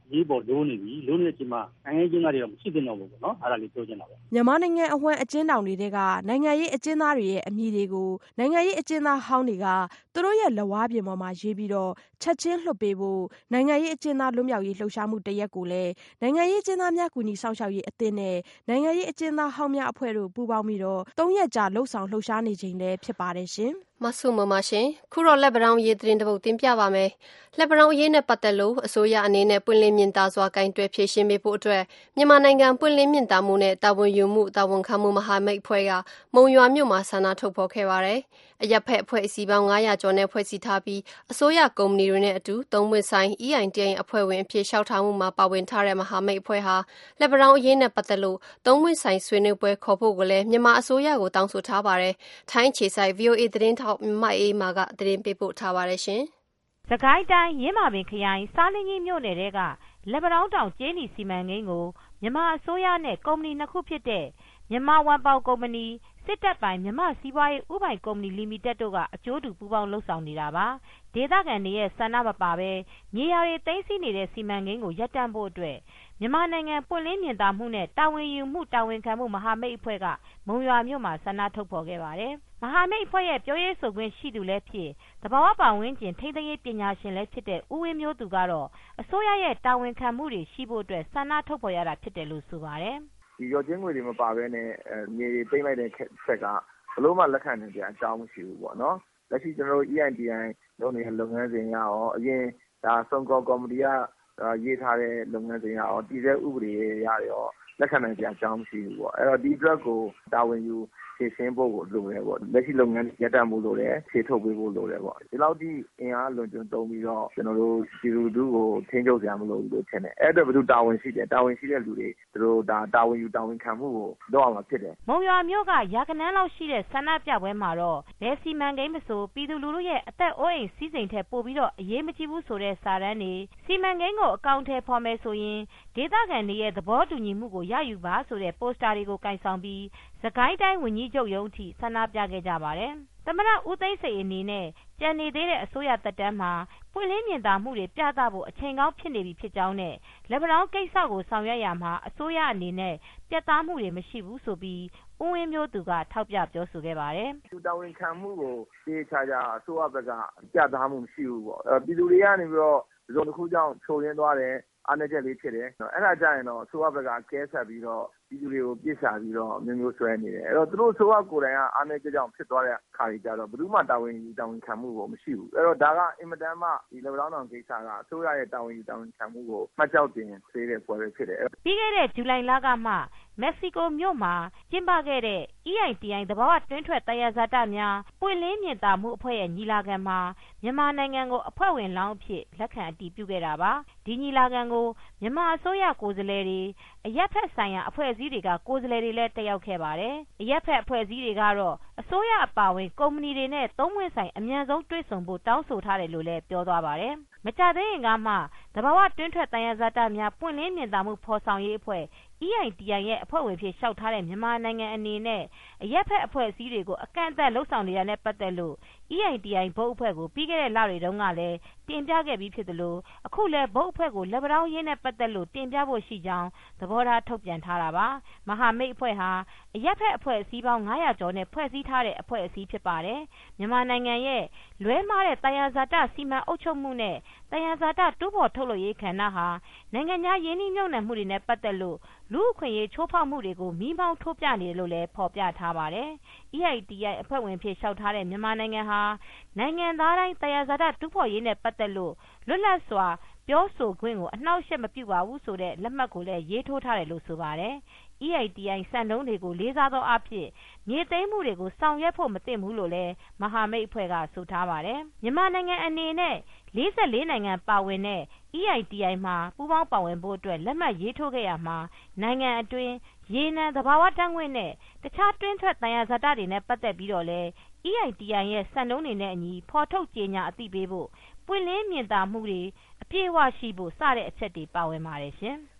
ရေးပေါ်လိုးနေပြီလိုးနေတဲ့အချိန်မှာနိုင်ငံရေးကျင်းသားတွေတော့မရှိသင့်တော့ဘူးပေါ့နော်အဲ့ဒါလေးပြောချင်တာပဲ
မြန်မာနိုင်ငံအဝှမ်းအကျဉ်းထောင်တွေထဲကနိုင်ငံရေးအကျဉ်းသားတွေရဲ့အမည်တွေကိုနိုင်ငံရေးအကျဉ်းသားဟောင်းတွေကသူတို့ရဲ့လက်ဝါးပြင်ပေါ်မှာရေးပြီးတော့ချက်ချင်းလွှတ်ပေးဖို့နိုင်ငံရေးအကျဉ်းသားလွတ်မြောက်ရေးလှုပ်ရှားမှုတရက်ကိုလည်းနိုင်ငံရေးအကျဉ်းသားများကူညီဆောင်ရှောက်ရေးအသင်းနဲ့နိုင်ငံရေးအကျဉ်းသားဟောင်းများအဖွဲ့တို့ပူးပေါင်းပြီးတော့သုံးရက်ကြာလှုပ်ဆောင်လှုပ်ရှားနေချိန်လည်းဖြစ်ပါတယ်ရှင်
မဆုမမရှင်ခုတော့လက်ပတောင်ရေးသတင်းတပုတ်တင်ပြပါမယ်လက်ပတောင်ရေးနဲ့ပတ်သက်လို့အစိုးရအနေနဲ့ပွင့်လင်းမြင်သာစွာကင်တွယ်ဖြေရှင်းပေးဖို့အတွက်မြန်မာနိုင်ငံပွင့်လင်းမြင်သာမှုနဲ့တာဝန်ယူမှုတာဝန်ခံမှုမဟာမိတ်အဖွဲ့ကမုံရွာမြို့မှာဆန္ဒထုတ်ဖော်ခဲ့ပါတယ်အရက်ဖက်အဖွဲ့အစည်းပေါင်းငါးရာကျော်နဲ့ဖွဲ့စည်းထားပြီးအစိုးရကုမ္ပဏီတွေနဲ့အတူသုံးပွင့်ဆိုင် E I T I အဖွဲ့ဝင်အဖြစ်လျှောက်ထားမှုမှာပါဝင်ထားတဲ့မဟာမိတ်အဖွဲ့ဟာလက်ပတောင်အရေးနဲ့ပတ်သက်လို့သုံးပွင့်ဆိုင်ဆွေးနွေးပွဲခေါ်ဖို့ကိုလည်းမြန်မာအစိုးရကိုတောင်းဆိုထားပါတယ်ထိုင်းခြေဆိုင် V O A သတင်းထောက်မအေးမာကသတင်းပေးပို့ထားပါတယ်ရှင်
စကိုင်းတိုင်းရင်းမာပင်ခရိုင်စားလင်းကြီးမြို့နယ်တဲကလက်ပတောင်တောင်ကျင်းနီစီမံကိန်းကိုမြန်မာအစိုးရနဲ့ကုမ္ပဏီနှစ်ခုဖြစ်တဲ့မြန်မာဝန်ပေါကုမ္ပဏီစစ်တပ်ပိုင်မြန်မာစီးပွားရေးဥပိုင်ကုမ္ပဏီလီမီတက်တို့ကအကျိုးတူပူးပေါင်းလှုပ်ဆောင်နေတာပါဒေသခံတွေရဲ့ဆန္ဒမပါပဲမြေယာတွေသိမ်းဆည်းနေတဲ့စီမံကိန်းကိုရပ်တန့်ဖို့အတွက်မြန်မာနိုင်ငံပွင့်လင်းမြင်သာမှုနဲ့တာဝန်ယူမှုတာဝန်ခံမှုမဟာမိတ်အဖွဲ့ကမုံရွာမြို့မှာဆန္ဒထုတ်ဖော်ခဲ့ပါတယ်မဟာမိတ်အဖွဲ့ရဲ့ပြောရေးဆိုခွင့်ရှိသူလည်းဖြစ်သဘာဝပတ်ဝန်းကျင်ထိန်းသိမ်းရေးပညာရှင်လည်းဖြစ်တဲ့ဦးဝင်းမျိုးသူကတော့အစိုးရရဲ့တာဝန်ခံမှုတွေရှိဖို့အတွက်ဆန္ဒထုတ်ဖော်ရတာဖြစ်တယ်လို့ဆိုပါတယ်
ဒီရောချင်းငွေတွေမပါဘဲနဲ့မြေတွေသိမ်းလိုက်တဲ့ဆက်ကဘလို့မှလက်ခံနေကြအကြောင်းမရှိဘူးပေါ့နော်လက်ရှိကျွန်တော်တို့ E I T I လုပ်နေတဲ့လုပ်ငန်းစဉ်ရောအရင်ဒါစုံကောကော်မတီကရေးထားတဲ့လုပ်ငန်းစဉ်ရောတည်ဆဲဥပဒေရရောလက်ခံနိုင်ကြအကြောင်းမရှိဘူးပေါ့အဲ့တော့ဒီအတွက်ကိုတာဝန်ယူဖြည့်ရှင်းဖို့ကိုလိုတယ်ပေါ့လက်ရှိလုပ်ငန်းရပ်တန့်ဖို့လိုတယ်ဖြည့်ထုတ်ပေးဖို့လိုတယ်ပေါ့ဒီလောက်ထိအင်အားလွန်ကျွံသုံးပြီးတော့ကျွန်တော်တို့ဒီလူတို့ကိုထိန်းချုပ်ကြမလို့လို့ထင်တယ်အဲ့အတွက်ဘယ်သူတာဝန်ရှိတယ်တာဝန်ရှိတဲ့လူတွေသူတို့ဒါတာဝန်ယူတာဝန်ခံမှုကိုလုပ်အောင်ဖြစ်တယ်
မုံရွာမြို့ကရာကနန်းလောက်ရှိတဲ့ဆန္ဒပြပွဲမှာတော့ဘယ်စီမံကိန်းမဆိုပြည်သူလူထုရဲ့အသက်အိုးအိမ်စီးစိမ်ထက်ပိုပြီးတော့အရေးမကြီးဘူးဆိုတဲ့စာတမ်းတွေစီမံကိန်းကိုအကောင့်ထဲဖော်မယ်ဆိုရင်ဒေသခံတွေရဲ့သဘောတူညီမှုကိုရယူပါဆိုတဲ့ပိုစတာတွေကိုကင်ဆောင်ပြီးစကိုင်းတိုင်းဝန်ကြီးချုပ်ရုံးအထိဆန္ဒပြခဲ့ကြပါတယ်။သမ္မတဦးသိန်းစိန်အနေနဲ့ကြံနေသေးတဲ့အစိုးရသက်တမ်းမှာပွင့်လင်းမြင်သာမှုတွေပြသဖို့အချိန်ကောင်းဖြစ်နေပြီဖြစ်ကြောင်းနဲ့လက်ပတောင်းကိစ္စကိုဆောင်ရွက်ရမှာအစိုးရအနေနဲ့ပြတ်သားမှုတွေမရှိဘူးဆိုပြီးဦးဝင်းမျိုးသူကထောက်ပြပြောဆိုခဲ့ပါတယ်
။သူတာဝန်ခံမှုကိုသိချာချာအစိုးရဘက်ကပြသမှုမရှိဘူးပေါ့။ပြည်သူတွေကနေပြီးတော့ဒီလိုတစ်ခုကြောင့်ချုပ်ရင်းသွားတယ်အားနည်းချက်လေးဖြစ်တယ်။အဲ့ဒါကြရင်တော့အစိုးရဘက်ကကဲဆက်ပြီးတော့ပြည်သူတွေကိုပြစ်စာပြီးတော့မျိုးမျိုးဆွဲနေတယ်အဲ့တော့သူတို့အစိုးရကိုယ်တိုင်ကအားနည်းချက်ကြောင့်ဖြစ်သွားတဲ့ခါကြီးကြတော့ဘယ်သူမှတာဝန်ယူတာဝန်ခံမှုကိုမရှိဘူးအဲ့တော့ဒါကအင်မတန်မှဒီလက်ပတောင်းတောင်ကိစ္စကအစိုးရရဲ့တာဝန်ယူတာဝန်ခံမှုကိုမှတ်ကြောက်တင်သေးတဲ့ပွဲပဲဖြစ်တယ်
ပြီးခဲ့တဲ့ဇူလိုင်လကမှမက္ကဆီကိုမြို့မှာကျင်းပခဲ့တဲ့ E I T I သဘာဝတွင်းထွက်တရားဇာတများပွင့်လင်းမြင်သာမှုအဖွဲ့ရဲ့ညီလာခံမှာမြန်မာနိုင်ငံကိုအဖွဲ့ဝင်လောင်းအဖြစ်လက်ခံအတည်ပြုခဲ့တာပါဒီညီလာခံကိုမြန်မာအစိုးရကိုယ်စားလှယ်တွေအရက်ဖက်ဆိုင်ရာအဖွဲ့အစည်းတွေကကိုယ်စားလှယ်တွေလည်းတက်ရောက်ခဲ့ပါတယ်အရက်ဖက်အဖွဲ့အစည်းတွေကတော့အစိုးရအပါအဝင်ကုမ္ပဏီတွေနဲ့သုံးပွင့်ဆိုင်အမြန်ဆုံးတွေ့ဆုံဖို့တောင်းဆိုထားတယ်လို့လည်းပြောသွားပါတယ်မကြသေးရင်ကမှသဘာဝတွင်းထွက်တရားဇာတများပွင့်လင်းမြင်သာမှုဖော်ဆောင်ရေးအဖွဲ့ E I T I ရဲ့အဖွဲ့ဝင်ဖြစ်လျှောက်ထားတဲ့မြန်မာနိုင်ငံအနေနဲ့အရက်ဖက်အဖွဲ့အစည်းတွေကိုအကန့်အသတ်လှုပ်ဆောင်နေတာနဲ့ပတ်သက်လို့ E I T I ဘုတ်အဖွဲ့ကိုပြီးခဲ့တဲ့လတွေတုန်းကလည်းတင်ပြခဲ့ပြီးဖြစ်တယ်လို့အခုလည်းဘုတ်အဖွဲ့ကိုလက်ပတောင်းရင်းနဲ့ပတ်သက်လို့တင်ပြဖို့ရှိကြောင်းသဘောထားထုတ်ပြန်ထားတာပါမဟာမိတ်အဖွဲ့ဟာအရက်ဖက်အဖွဲ့အစည်းပေါင်းငါးရာကျော်နဲ့ဖွဲ့စည်းထားတဲ့အဖွဲ့အစည်းဖြစ်ပါတယ်မြန်မာနိုင်ငံရဲ့လွဲမှားတဲ့တရားဇာတစီမံအုပ်ချုပ်မှုနဲ့တရားဇာတတူးဖော်ထုတ်လုပ်ရေးခန္ဓာဟာနိုင်ငံခြားယင်းနှိမ့်ညွှန်နှံမှုတွေနဲ့ပတ်သက်လို့လူအခွင့်အရေးချိုးဖောက်မှုတွေကိုမိမောင်းထိုးပြနေတယ်လို့လည်းဖော်ပြထားပါတယ်။ E I T I အဖွဲ့ဝင်ဖြစ်လျှောက်ထားတဲ့မြန်မာနိုင်ငံဟာနိုင်ငံသားတိုင်းတရားဇာတတူးဖော်ရေးနဲ့ပတ်သက်လို့လွတ်လပ်စွာပြောဆိုခွင့်ကိုအနှောက်အယှက်မပြုပါဘူးဆိုတဲ့လက်မှတ်ကိုလည်းရေးထိုးထားတယ်လို့ဆိုပါတယ်။ E I T I စံနှုန်းတွေကိုလေးစားသောအားဖြင့်မြေသိမ်းမှုတွေကိုဆောင်ရွက်ဖို့မသင့်ဘူးလို့လည်းမဟာမိတ်အဖွဲ့ကဆိုထားပါတယ်။မြန်မာနိုင်ငံအနေနဲ့လေးဆယ့်လေးနိုင်ငံပါဝင်တဲ့ E I T I မှာပူးပေါင်းပါဝင်ဖို့အတွက်လက်မှတ်ရေးထိုးခဲ့ရမှာနိုင်ငံအတွင်းရေနံသဘာဝဓာတ်ငွေ့နဲ့တခြားတွင်းထွက်တရားဇာတတွေနဲ့ပတ်သက်ပြီးတော့လဲ E I T I ရဲ့စံနှုန်းတွေနဲ့အညီဖော်ထုတ်ကြေညာအသိပေးဖို့ပွင့်လင်းမြင်သာမှုတွေအပြည့်အဝရှိဖို့စတဲ့အချက်တွေပါဝင်ပါတယ်ရှင်။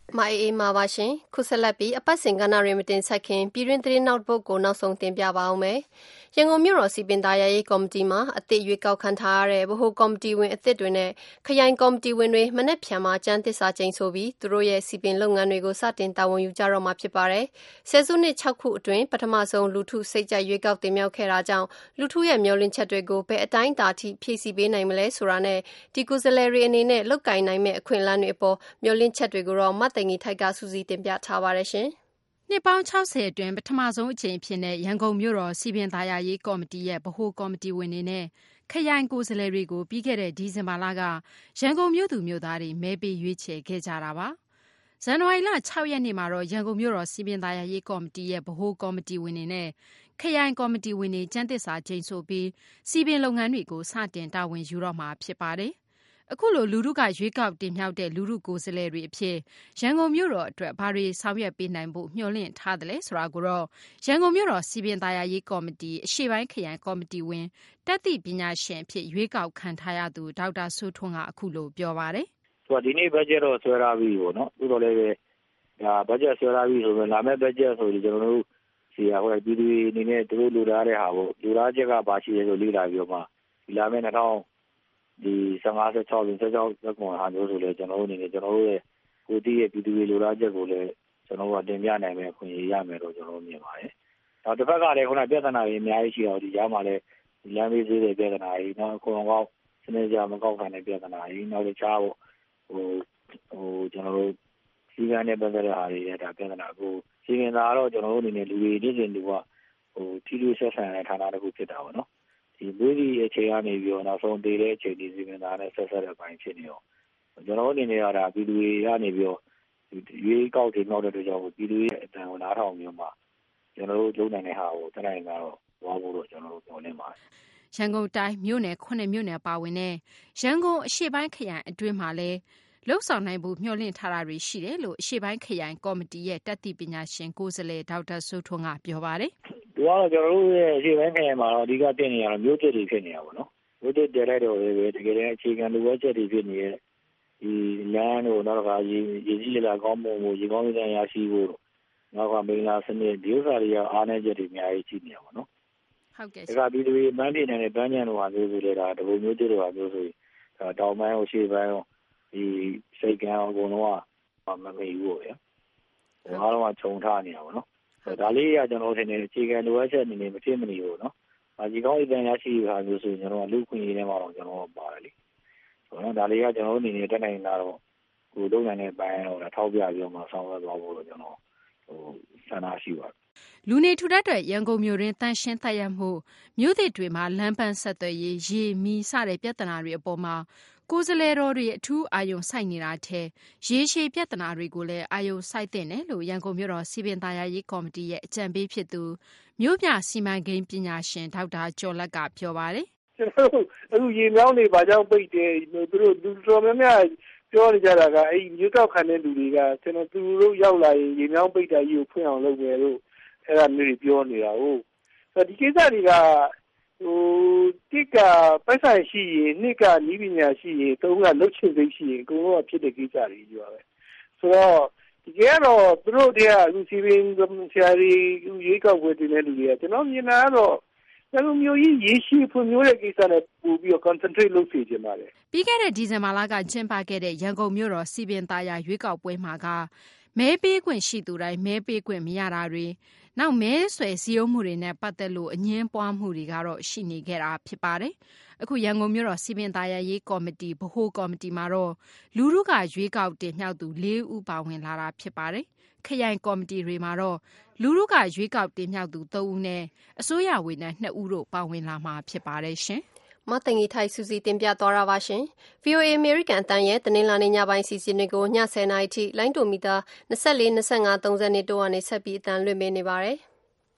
မအေးအေးမာပါရှင်ခုဆက်လက်ပြီးအပတ်စဉ်ကဏ္ဍတွေမတင်ဆက်ခင်ပြည်တွင်းသတင်းနောက်ပုတ်ကိုနောက်ဆုံးတင်ပြပါအောင်မယ်ရန်ကုန်မြို့တော်စီပင်သားရရေးကော်မတီမှာအသစ်ရွေးကောက်ခံထားရတဲ့ဗဟိုကော်မတီဝင်အသစ်တွေနဲ့ခရိုင်ကော်မတီဝင်တွေမနေ့ဖြန်မှာကျန်းသစ္စာကျိန်ဆိုပြီးသူတို့ရဲ့စီပင်လုပ်ငန်းတွေကိုစတင်တာဝန်ယူကြတော့မှာဖြစ်ပါတယ်ဆယ်စုနှစ်၆ခုအတွင်းပထမဆုံးလူထုစိတ်ကြိုက်ရွေးကောက်တင်မြှောက်ခဲ့တာကြောင့်လူထုရဲ့မျှော်လင့်ချက်တွေကိုဘယ်အတိုင်းအတာထိဖြည့်ဆည်းပေးနိုင်မလဲဆိုတာနဲ့ဒီကိုယ်စားလှယ်တွေအနေနဲ့လုပ်ကိုင်နိုင်မယ့်အခွင့်အလမ်းတွေအပေါ်မျှော်လင့်ချက်တွေကိုတော့မတ်သိင္ဂီထိုက်ကစူးစီးတင်ပြထားပါတယ်ရှင်။နှစ်ပေါင်း၆၀အတွင်းပထမဆုံးအကြိမ်အဖြစ်နဲ့ရန်ကုန်မြို့တော်စီပင်သာယာရေးကော်မတီရဲ့ဗဟိုကော်မတီဝင်တွေနဲ့ခရိုင်ကိုယ်စားလှယ်တွေကိုပြီးခဲ့တဲ့ဒီဇင်ဘာလကရန်ကုန်မြို့သူမြို့သားတွေမဲပေးရွေးချယ်ခဲ့ကြတာပါ။ဇန်နဝါရီလ၆ရက်နေ့မှာတော့ရန်ကုန်မြို့တော်စီပင်သာယာရေးကော်မတီရဲ့ဗဟိုကော်မတီဝင်တွေနဲ့ခရိုင်ကော်မတီဝင်တွေကျန်းသစ္စာကျိန်ဆိုပြီးစီပင်လုပ်ငန်းတွေကိုစတင်တာဝန်ယူတော့မှာဖြစ်ပါတယ်။အခုလိုလူထုကရွေးကောက်တင်မြှောက်တဲ့လူထုကိုယ်စားလှယ်တွေအဖြစ်ရန်ကုန်မြို့တော်အတွက်ဘာတွေဆောင်ရွက်ပေးနိုင်ဖို့မျှော်လင့်ထားတယ်လဲဆိုတာကိုတော့ရန်ကုန်မြို့တော်စီပင်သာယာရေးကော်မတီအရှေ့ပိုင်းခရိုင်ကော်မတီဝင်တတ်သိပညာရှင်အဖြစ်ရွေးကောက်ခံထားရသူဒေါက်တာစိုးထွန်းကအခုလိုပြောပါတယ်
။သူကဒီနေ့ budget တော့ဆွဲထားပြီးပေါ့နော်။ပြီးတော့လည်းဒါ budget ဆွဲထားပြီးဆိုရင်လာမယ့် budget ဆိုရင်ကျွန်တော်တို့စီရဟိုပြည်သူတွေအနေနဲ့သူတို့လူသားတဲ့ဟာပေါ့လူသားချက်ကဘာရှိလဲဆိုလေ့လာပြီးတော့မှဒီလာမယ့်၂၀ဒီဆယ်ငါး ဆယ်ခြောက် ဆယ်ခြောက်လက်ကွန်ဟာမျိုးဆိုလဲကျွန်တော်တို့အနေနဲ့ကျွန်တော်တို့ရဲ့ကိုတီးရဲ့ပြည်သူတွေလိုလားချက်ကိုလည်းကျွန်တော်တို့တင်ပြနိုင်မယ်ခွင့်ရရမယ်လို့ကျွန်တော်တို့မြင်ပါတယ်။နောက်တစ်ဖက်ကလည်းခုနပြဿနာတွေအများကြီးရှိတော့ဒီကြားမှာလည်းဒီလမ်းမေးသေးတဲ့ပြဿနာတွေနောက်အကုန်လုံးစနေကြမကောက်ခံတဲ့ပြဿနာတွေနောက်တခြားဟိုဟိုဟိုကျွန်တော်တို့စီကံနဲ့ပတ်သက်တဲ့ဟာတွေရဲ့ဒါပြဿနာကိုစီကံသာတော့ကျွန်တော်တို့အနေနဲ့လူတွေနေ့စဉ်လူကဟိုထီးထူးဆက်ဆံတဲ့ဌာနတစ်ခုဖြစ်တာပေါ့နော်။ဒီမွေးကြီးအခြေအနေပြီးတော့နောက်ဆုံးတည်တဲ့အခြေအနေစီမံသားနဲ့ဆက်ဆက်တဲ့ပိုင်းဖြစ်နေတော့ကျွန်တော်အနေနဲ့ကဒါပြည်သူတွေကနေပြီးတော့ရွေးကောက်တင်တော့တဲ့အတွက်ကြောင့်ပြည်သူရဲ့အတန်ကိုနားထောင်မျိုးမှာကျွန်တော်တို့လုပ်နိုင်တဲ့ဟာကိုတနိုင်ကတော့ဝါဖို့တော့ကျွန်တော်တို့ပြောနေပါတယ်
ရန်ကုန်တိုင်းမြို့နယ်ခုနှစ်မြို့နယ်ပါဝင်တဲ့ရန်ကုန်အရှေ့ပိုင်းခရိုင်အတွင်းမှာလည်းလှုပ်ဆောင်နိုင်ဖို့မျှော်လင့်ထားတာတွေရှိတယ်လို့အရှေ့ပိုင်းခရိုင်ကော်မတီရဲ့တတ်သိပညာရှင်ကိုယ်စားလှယ်ဒေါက်တာစိုးထွန်းကပြောပါတယ်
ဒီကတော့ကျွန်တော်တို့ရဲ့အရှေ့ပိုင်းခရိုင်မှာတော့အဓိကတင်နေရတော့မြို့သစ်တွေဖြစ်နေတာပေါ့နော်မြို့သစ်တဲလိုက်တော့ပဲတကယ်တမ်းအခြေခံလိုအပ်ချက်တွေဖြစ်နေတဲ့ဒီလမ်းတို့နောက်ကရေရေကြီးလာကောင်းမှုကိုရေကောင်းတဲ့ရရှိဖို့နောက်ကမိန်လာစနစ်ဒီဥစ္စာတွေကအားနည်းချက်တွေအများကြီးရှိနေတာပေါ့နော်
ဟုတ်ကဲ့
ဒါကဒီတွေမန်းတင်နေတဲ့ပန်းချန်တို့ဟာမျိုးဆိုလေဒါတဘုံမျိုးတွေတို့ဟာမျိုးဆိုရင်တောင်ပိုင်းကိုရှေ့ပိုင်းကိုဒီစိတ်ကံအကုန်လုံးကမမေ့ဘူးဗျာဟိုအားလုံးကခြုံထားနေတာပေါ့နော်ဒါလေးကကျွန်တော်ထင်တယ်အခြေခံလိုအပ်ချက်အနေနဲ့မဖြစ်မနေဘူးနော်။ဒီကောင်းအပြန်ရရှိတာမျိုးဆိုရင်ကျွန်တော်ကလူခွင့်ရေးထဲမှာတော့ကျွန်တော်ပါတယ်လေ။ဆိုတော့ဒါလေးကကျွန်တော်အနေနဲ့တက်နိုင်တာတော့ကိုလုံးနိုင်တဲ့ပိုင်းတော့ထောက်ပြပြီးတော့မှဆောင်းရသွားဖို့တော့ကျွန်တော်ဟိုဆန္ဒရှိပါတယ်
လူနေထူထပ်တဲ့ရန်ကုန်မြို့တွင်တန်ရှင်းသက်ရမှုမြို့သစ်တွေမှာလမ်းပန်းဆက်သွယ်ရေးရေမီစတဲ့ပြဿနာတွေအပေါ်မှာကိုယ်စားလှယ်တော်တွေအထူးအာရုံစိုက်နေတာတဲ့ရေရှည်ပြဿနာတွေကိုလည်းအာရုံစိုက်တဲ့တယ်လို့ရန်ကုန်မြို့တော်စီပင်သာယာရေးကော်မတီရဲ့အကြံပေးဖြစ်သူမြို့ပြစီမံကိန်းပညာရှင်ဒေါက်တာကျော်လက်ကပြောပါတယ်
ကျွန်တော်တို့အခုရေမြောင်းတွေဘာကြောင့်ပိတ်တယ်သူတို့လူတော်များများပြောနေကြတာကအဲ့မြို့ကောက်ခံတဲ့လူတွေကကျွန်တော်သူတို့ရောက်လာရင်ရေမြောင်းပိတ်တာကြီးကိုဖွင့်အောင်လုပ်မယ်လို့အဲ့ဒါမျိုးတွေပြောနေတာဟုတ်ဆိုတော့ဒီကိစ္စတွေကဟိုတိကပိုက်ဆိုင်ရှိရင်နှစ်ကနီးပညာရှိရင်သုံးကလှုပ်ချင်သိရှိရင်အကုန်လုံးကဖြစ်တဲ့ကိစ္စတွေကြီးပါပဲဆိုတော့ဒီကတော့သူတို့တည်းကအခုစီပင်ဆရာကြီးရေကောက်ဝယ်တင်တဲ့လူတွေကကျွန်တော်မြင်တာကတော့ကျွန်တော်မျိုးကြီးရေရှိဖွံ့ဖြိုးတဲ့ကိစ္စနဲ့ပို့ပြီးတော့ concentrate လုပ်စီခြင်းပါတယ်
ပြီးခဲ့တဲ့ဒီဇင်ဘာလကကျင်းပခဲ့တဲ့ရန်ကုန်မြို့တော်စီပင်သာယာရွေးကောက်ပွဲမှာကမဲပေးခွင့်ရှိသူတိုင်းမဲပေးခွင့်မရတာတွေနောက်မဲဆွယ်စည်းရုံးမှုတွေနဲ့ပတ်သက်လို့အငင်းပွားမှုတွေကတော့ရှိနေခဲ့တာဖြစ်ပါတယ်။အခုရန်ကုန်မြို့တော်စီပင်သာယာရေးကော်မတီဗဟိုကော်မတီမှာတော့လူထုကရွေးကောက်တင်မြှောက်သူလေးဦးပါဝင်လာတာဖြစ်ပါတယ်။ခရိုင်ကော်မတီတွေမှာတော့လူထုကရွေးကောက်တင်မြှောက်သူသုံးဦးနဲ့အစိုးရဝန်ထမ်းနှစ်ဦးတို့ပါဝင်လာမှာဖြစ်ပါတယ်ရှင်။မသိငီထိုက်စူစီတင်ပြသွားတာပါရှင်။ဗွီအိုအေ American အတန်ရဲ့တင်လာနေညပိုင်းစီစဉ်တွေကိုညဆယ်နာရီထိလိုင်းတိုမီတာ၂၄ ၂၅ ၃၀နဲ့တိုးကနေဆက်ပြီးအတန်လွှင့်ပေးနေပါတယ်။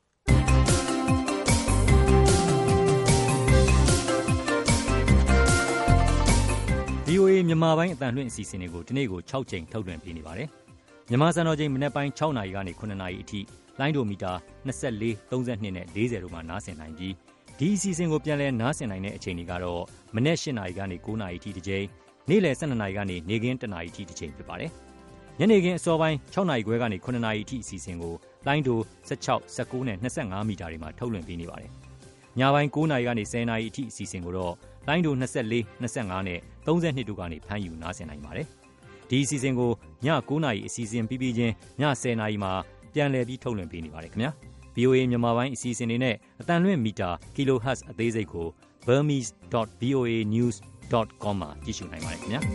ဗွီအိုအေ မြန်မာပိုင်းအတန်လွှင့်အစီအစဉ်တွေကိုဒီနေ့ကို၆ကြိမ်ထုတ်လွှင့်ပေးနေပါတယ်။မြန်မာစံတော်ချိန်မနေ့ပိုင်း၆နာရီကနေ9နာရီအထိလိုင်းတိုမီတာ၂၄ ၃၂နဲ့၄၀တို့မှာနားဆင်နိုင်ပြီးဒီအစီအစဉ်ကိုပြန်လည်နားဆင်နိုင်တဲ့အချိန်တွေကတော့မနေ့၈နာရီကနေ၉နာရီအထိတစ်ကြိမ်နေ့လယ်၁၂နာရီကနေနေ့ခင်း၁နာရီအထိတစ်ကြိမ်ဖြစ်ပါတယ်။ညနေခင်းအစောပိုင်း၆နာရီခွဲကနေခုနှစ်နာရီအထိအစီအစဉ်ကိုလိုင်းဒို၁၆ ၁၉နဲ့၂၅မီတာတွေမှာထုတ်လွှင့်ပေးနေပါတယ်။ညပိုင်း၉နာရီကနေ၁၀နာရီအထိအစီအစဉ်ကိုတော့လိုင်းဒို၂၄ ၂၅နဲ့၃၂တို့ကနေဖမ်းယူနားဆင်နိုင်ပါတယ်။ဒီအစီအစဉ်ကိုည၉နာရီအစီအစဉ်ပြီးပြီးချင်းည၁၀နာရီမှာပြန်လည်ပြီးထုတ်လွှင့်ပေးနေပါတယ်ခင်ဗျာ။ဗွီအိုအေ မြန်မာပိုင်းအစီအစဉ်တွေနဲ့အတန်လွင့်မီတာ kilohertz အသေးစိတ်ကို burmese dot v o a news dot com မှာကြည့်ရှုနိုင်ပါတယ်ခင်ဗျာ။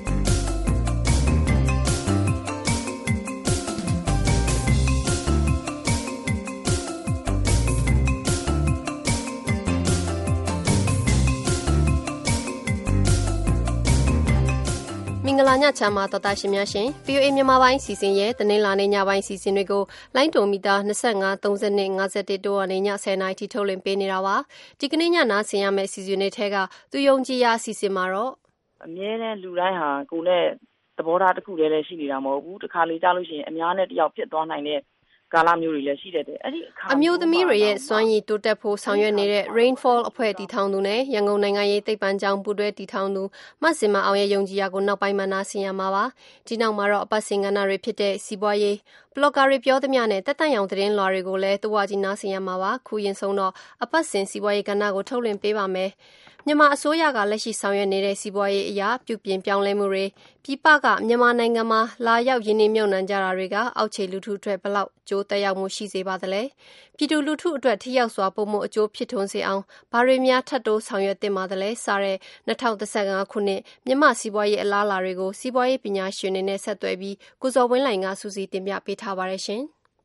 မင်္ဂလာညချမ်းပါတော်တာရှင်များရှင် ဗွီအိုအေ မြန်မာပိုင်းစီစဉ်ရဲ့တင်းလာနေညပိုင်းစီစဉ်တွေကိုလိုင်းဒိုမီတာ၂၅ ၃၂ ၅၁တို့ကနေည၁၀နာရီထိထုတ်လွှင့်ပေးနေတာပါဒီကနေ့ညနားဆင်ရမယ့်စီစဉ်တွေထဲကသူယုံကြည်ရာစီစဉ်မှာတော့
အမြဲတမ်းလူတိုင်းဟာကိုယ်နဲ့သဘောထားတစ်ခုတည်းလည်းရှိနေတာမဟုတ်ဘူးတစ်ခါလေကြားလို့ရှိရင်အများနဲ့တယောက်ဖြစ်သွားနိုင်တဲ့ကာလမျိုးတွေလည်းရှိတတ်တယ်အဲ့ဒီအခါ
အမျိုးသမီးတွေရဲ့စွမ်းရည်တိုးတက်ဖို့ဆောင်ရွက်နေတဲ့ Rainfall အဖွဲ့တည်ထောင်သူနဲ့ရန်ကုန်နိုင်ငံရေးသိပ္ပံကျောင်းပူးတွဲတည်ထောင်သူမဆင်မအောင်ရဲ့ယုံကြည်ရာကိုနောက်ပိုင်းမှာနားဆင်ရမှာပါဒီနောက်မှာတော့အပတ်စဉ်ကဏ္ဍတွေဖြစ်တဲ့စီးပွားရေးဘလော့ဂါတွေပြောသမျှနဲ့တက်တန့်ရောင်သတင်းလွှာတွေကိုလည်းတဝါကြီးနားဆင်ရမှာပါခုရင်ဆုံးတော့အပတ်စဉ်စီးပွားရေးကဏ္ဍကိုထုတ်လွှင့်ပေးပါမယ်မြန်မာအစိုးရကလက်ရှိဆောင်ရွက်နေတဲ့စီးပွားရေးအရာပြုပြင်ပြောင်းလဲမှုတွေပြည်ပကမြန်မာနိုင်ငံမှာလာရောက်ရင်းနှီးမြှုပ်နှံကြတာတွေကအောက်ခြေလူထုအတွက်ဘယ်လောက်ကျိုးသက်ရောက်မှုရှိစေပါသလဲပြည်သူလူထုအတွက်ထိရောက်စွာပုံမှုအကျိုးဖြစ်ထွန်းစေအောင်ဘာတွေများထပ်တိုးဆောင်ရွက်သင့်ပါသလဲစတဲ့၂၀၁၅ခုနှစ်မြန်မာစီးပွားရေးအလားအလာတွေကိုစီးပွားရေးပညာရှင်တွေနဲ့ဆက်သွယ်ပြီးကိုဇော်ဝင်းလှိုင်ကစူးစီးတင်ပြပေးထားပါတယ်ရှင်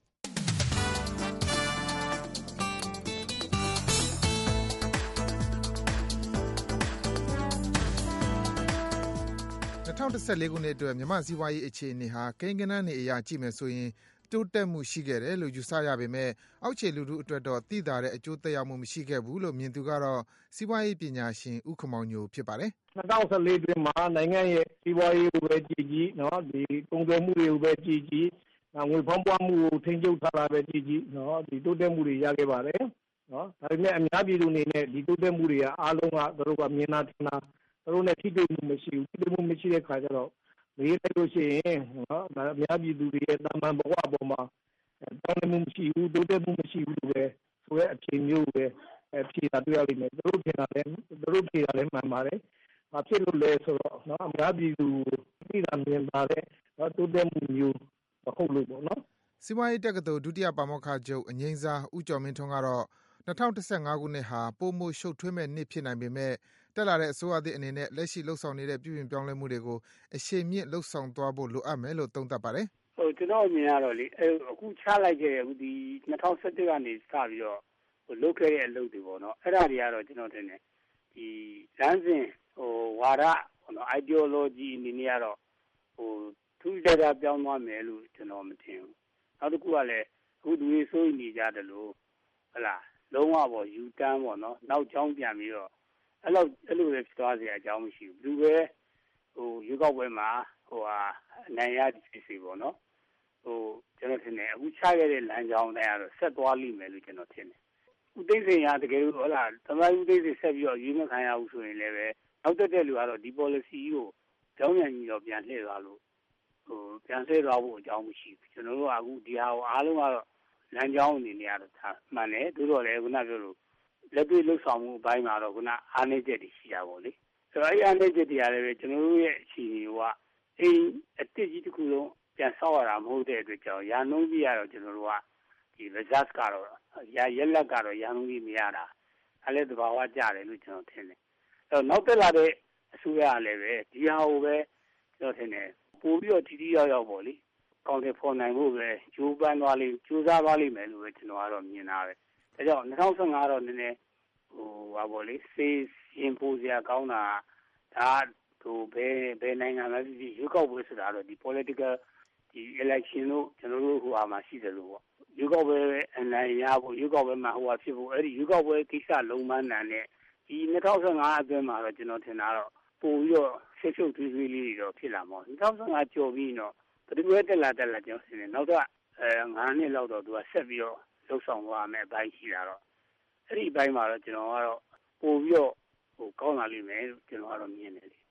၂၀၁၄ခုနှစ်အတွက်မြန်မာစီးပွားရေးအခြေအနေဟာကိန်းဂဏန်းတွေအရကြည့်မယ်ဆိုရင်တိုးတက်မှုရှိခဲ့တယ်လို့ယူဆရပေမဲ့အောက်ခြေလူထုအတွက်တော့သိသာတဲ့အကျိုးသက်ရောက်မှုမရှိခဲ့ဘူးလို့မြင်သူကတော့စီးပွားရေးပညာရှင်ဦးခင်မောင်ညိုဖြစ်ပါတယ်
။၂၀၁၄တွင်းမှာနိုင်ငံရဲ့စီးပွားရေးကိုပဲကြည့်ကြည့်နော်ဒီကုန်သွယ်မှုတွေကိုပဲကြည့်ကြည့်ငွေဖောင်းပွားမှုကိုထိန်းချုပ်ထားတာပဲကြည့်ကြည့်နော်ဒီတိုးတက်မှုတွေရခဲ့ပါတယ်နော်ဒါပေမဲ့အများပြည်သူအနေနဲ့ဒီတိုးတက်မှုတွေကအားလုံးကသူတို့ကမြင်တာထင်တာသူတို့နဲ့ထိတွေ့မှုမရှိဘူးထိတွေ့မှုမရှိတဲ့ခါကျတော့မေးလိုက်လို့ရှိရင်နော်ဒါအများပြည်သူတွေရဲ့တာမန်ဘဝပေါ်မှာတောင်းတမှုမရှိဘူးတိုးတက်မှုမရှိဘူးလို့ပဲဆိုရဲအချိန်မျိုးပဲဖြေတာတွေ့ရလိမ့်မယ်သူတို့ဖြေတာလည်းသူတို့ဖြေတာလည်းမှန်ပါတယ်။ဘာဖြစ်လို့လဲဆိုတော့နော်အများပြည်သူသိတာမြင်ပါတဲ့နော်တိုးတက်မှုမျိုးမဟုတ်လို့ပေါ့နော်
။စီးပွားရေးတက္ကသိုလ်ဒုတိယပါမောက္ခချုပ်အငိမ့်စားဦးကျော်မင်းထွန်းကတော့၂၀၁၅ခုနှစ်ဟာပိုမိုရှုပ်ထွေးမဲ့နှစ်ဖြစ်နိုင်ပေမဲ့တက်လာတဲ့အစိုးရသစ်အနေနဲ့လက်ရှိလှုပ်ဆောင်နေတဲ့ပြုပြင်ပြောင်းလဲမှုတွေကိုအရှိန်မြင့်လှုပ်ဆောင်သွားဖို့လိုအပ်မယ်လို့သုံးသပ်ပါတယ်
။ဟုတ်ကျွန်တော်အမြင်ကတော့လေအခုချလိုက်ခဲ့အခုဒီ၂၀၁၁ကနေစပြီးတော့လုပ်ခဲ့တဲ့အလုပ်တွေပေါ့နော်အဲ့ဒါတွေကတော့ကျွန်တော်ထင်တယ်ဒီလမ်းစဉ်ဟိုဝါဒပေါ့နော် ideology အနေနဲ့ကတော့ဟိုထူးခြားခြားပြောင်းသွားမယ်လို့ကျွန်တော်မထင်ဘူးနောက်တစ်ခုကလည်းအခုဒီဆိုနေကြတယ်လို့ဟလာလုံးဝပေါ့ယူတန်းပေါ့နော်နောက်ချောင်းပြန်ပြီးတော့အဲ့လိုအဲ့လိုပဲဖြစ်သွားစရာအကြောင်းမရှိဘူးဘယ်လိုပဲဟိုရွေးကောက်ပွဲမှာဟိုဟာအနိုင်ရဖြစ်စီပေါ့နော်ဟိုကျွန်တော်ထင်တယ်အခုချခဲ့တဲ့လမ်းကြောင်းတိုင်းကတော့ဆက်သွားလိမ့်မယ်လို့ကျွန်တော်ထင်တယ်ဦးသိန်းစိန်ကတကယ်လို့ဟုတ်လားသမ္မတဦးသိန်းစိန်ဆက်ပြီးတော့ရွေးမခံရဘူးဆိုရင်လည်းပဲနောက်တက်တဲ့လူကတော့ဒီ policy ကိုကြောင်းပြန်ကြီးတော့ပြန်လှည့်သွားလို့ဟိုပြန်လှည့်သွားဖို့အကြောင်းမရှိဘူးကျွန်တော်တို့ကအခုဒီဟာကိုအားလုံးကတော့လမ်းကြောင်းအနေနဲ့ကတော့မှန်တယ်သို့တော်လည်းခုနပြောလို့လက်တွေ့လှုပ်ဆောင်မှုအပိုင်းမှာတော့ခုနအားနည်းချက်တွေရှိတာပေါ့လေဆိုတော့အဲ့အားနည်းချက်တွေကလည်းပဲကျွန်တော်တို့ရဲ့အခြေအနေကအိမ်အတစ်ကြီးတစ်ခုလုံးပြန်ဆောက်ရတာမဟုတ်တဲ့အတွက်ကြောင့်ရာနှုန်းကြီးကတော့ကျွန်တော်တို့ကဒီ result ကတော့ရာရက်လက်ကတော့ရာနှုန်းကြီးမရတာအဲ့လည်းသဘာဝကျတယ်လို့ကျွန်တော်ထင်တယ်အဲ့တော့နောက်တက်လာတဲ့အစိုးရကလည်းပဲဒီဟာကိုပဲကျွန်တော်ထင်တယ်ပို့ပြီးတော့တီတီရောက်ရောက်ပေါ့လေကောင်းတဲ့ဖော်နိုင်ဖို့ပဲကြိုးပမ်းသွားလိမ့်ကြိုးစားသွားလိမ့်မယ်လို့ပဲကျွန်တော်ကတော့မြင်တာပဲဒါကြောင့်၂၀၁၅တော့နည်းနည်းဟိုဟာပေါ့လေစေးရင်ပိုးစရာကောင်းတာဒါတို့ဘယ်ဘယ်နိုင်ငံမှာဒီရွေးကောက်ပွဲဆိုတာတော့ဒီ political ဒီ election လို့ကျွန်တော်တို့ဟိုဟာမှာရှိတယ်လို့ပေါ့ရွေးကောက်ပွဲအနိုင်ရဖို့ရွေးကောက်ပွဲမှာဟိုဟာဖြစ်ဖို့အဲ့ဒီရွေးကောက်ပွဲကိစ္စလုံးမနန်နဲ့ဒီ၂၀၁၅အတွင်းမှာတော့ကျွန်တော်ထင်တာတော့ပို့ပြီးတော့ရှက်ရှုပ်ထွေးထွေးလေးတွေတော့ဖြစ်လာမှာ၂၀၁၅ကျော်ပြီးတော့ဘယ်သူပဲတက်လာတက်လာကျွန်တော်ထင်တယ်နောက်တော့အဲ၅နှစ်လောက်တော့သူကဆက်ပြီးတော့လှုပ်ဆောင်သွားမယ်အပိုင်းရှိတာတော့အဲ့ဒီအပိုင်းမှာတော့ကျွန်တော်ကတော့ပို့ပြီးတော့ဟိုကောင်းလာလိမ့်မယ်လို့ကျွန်တော်ကတော့မြင်တယ်လေ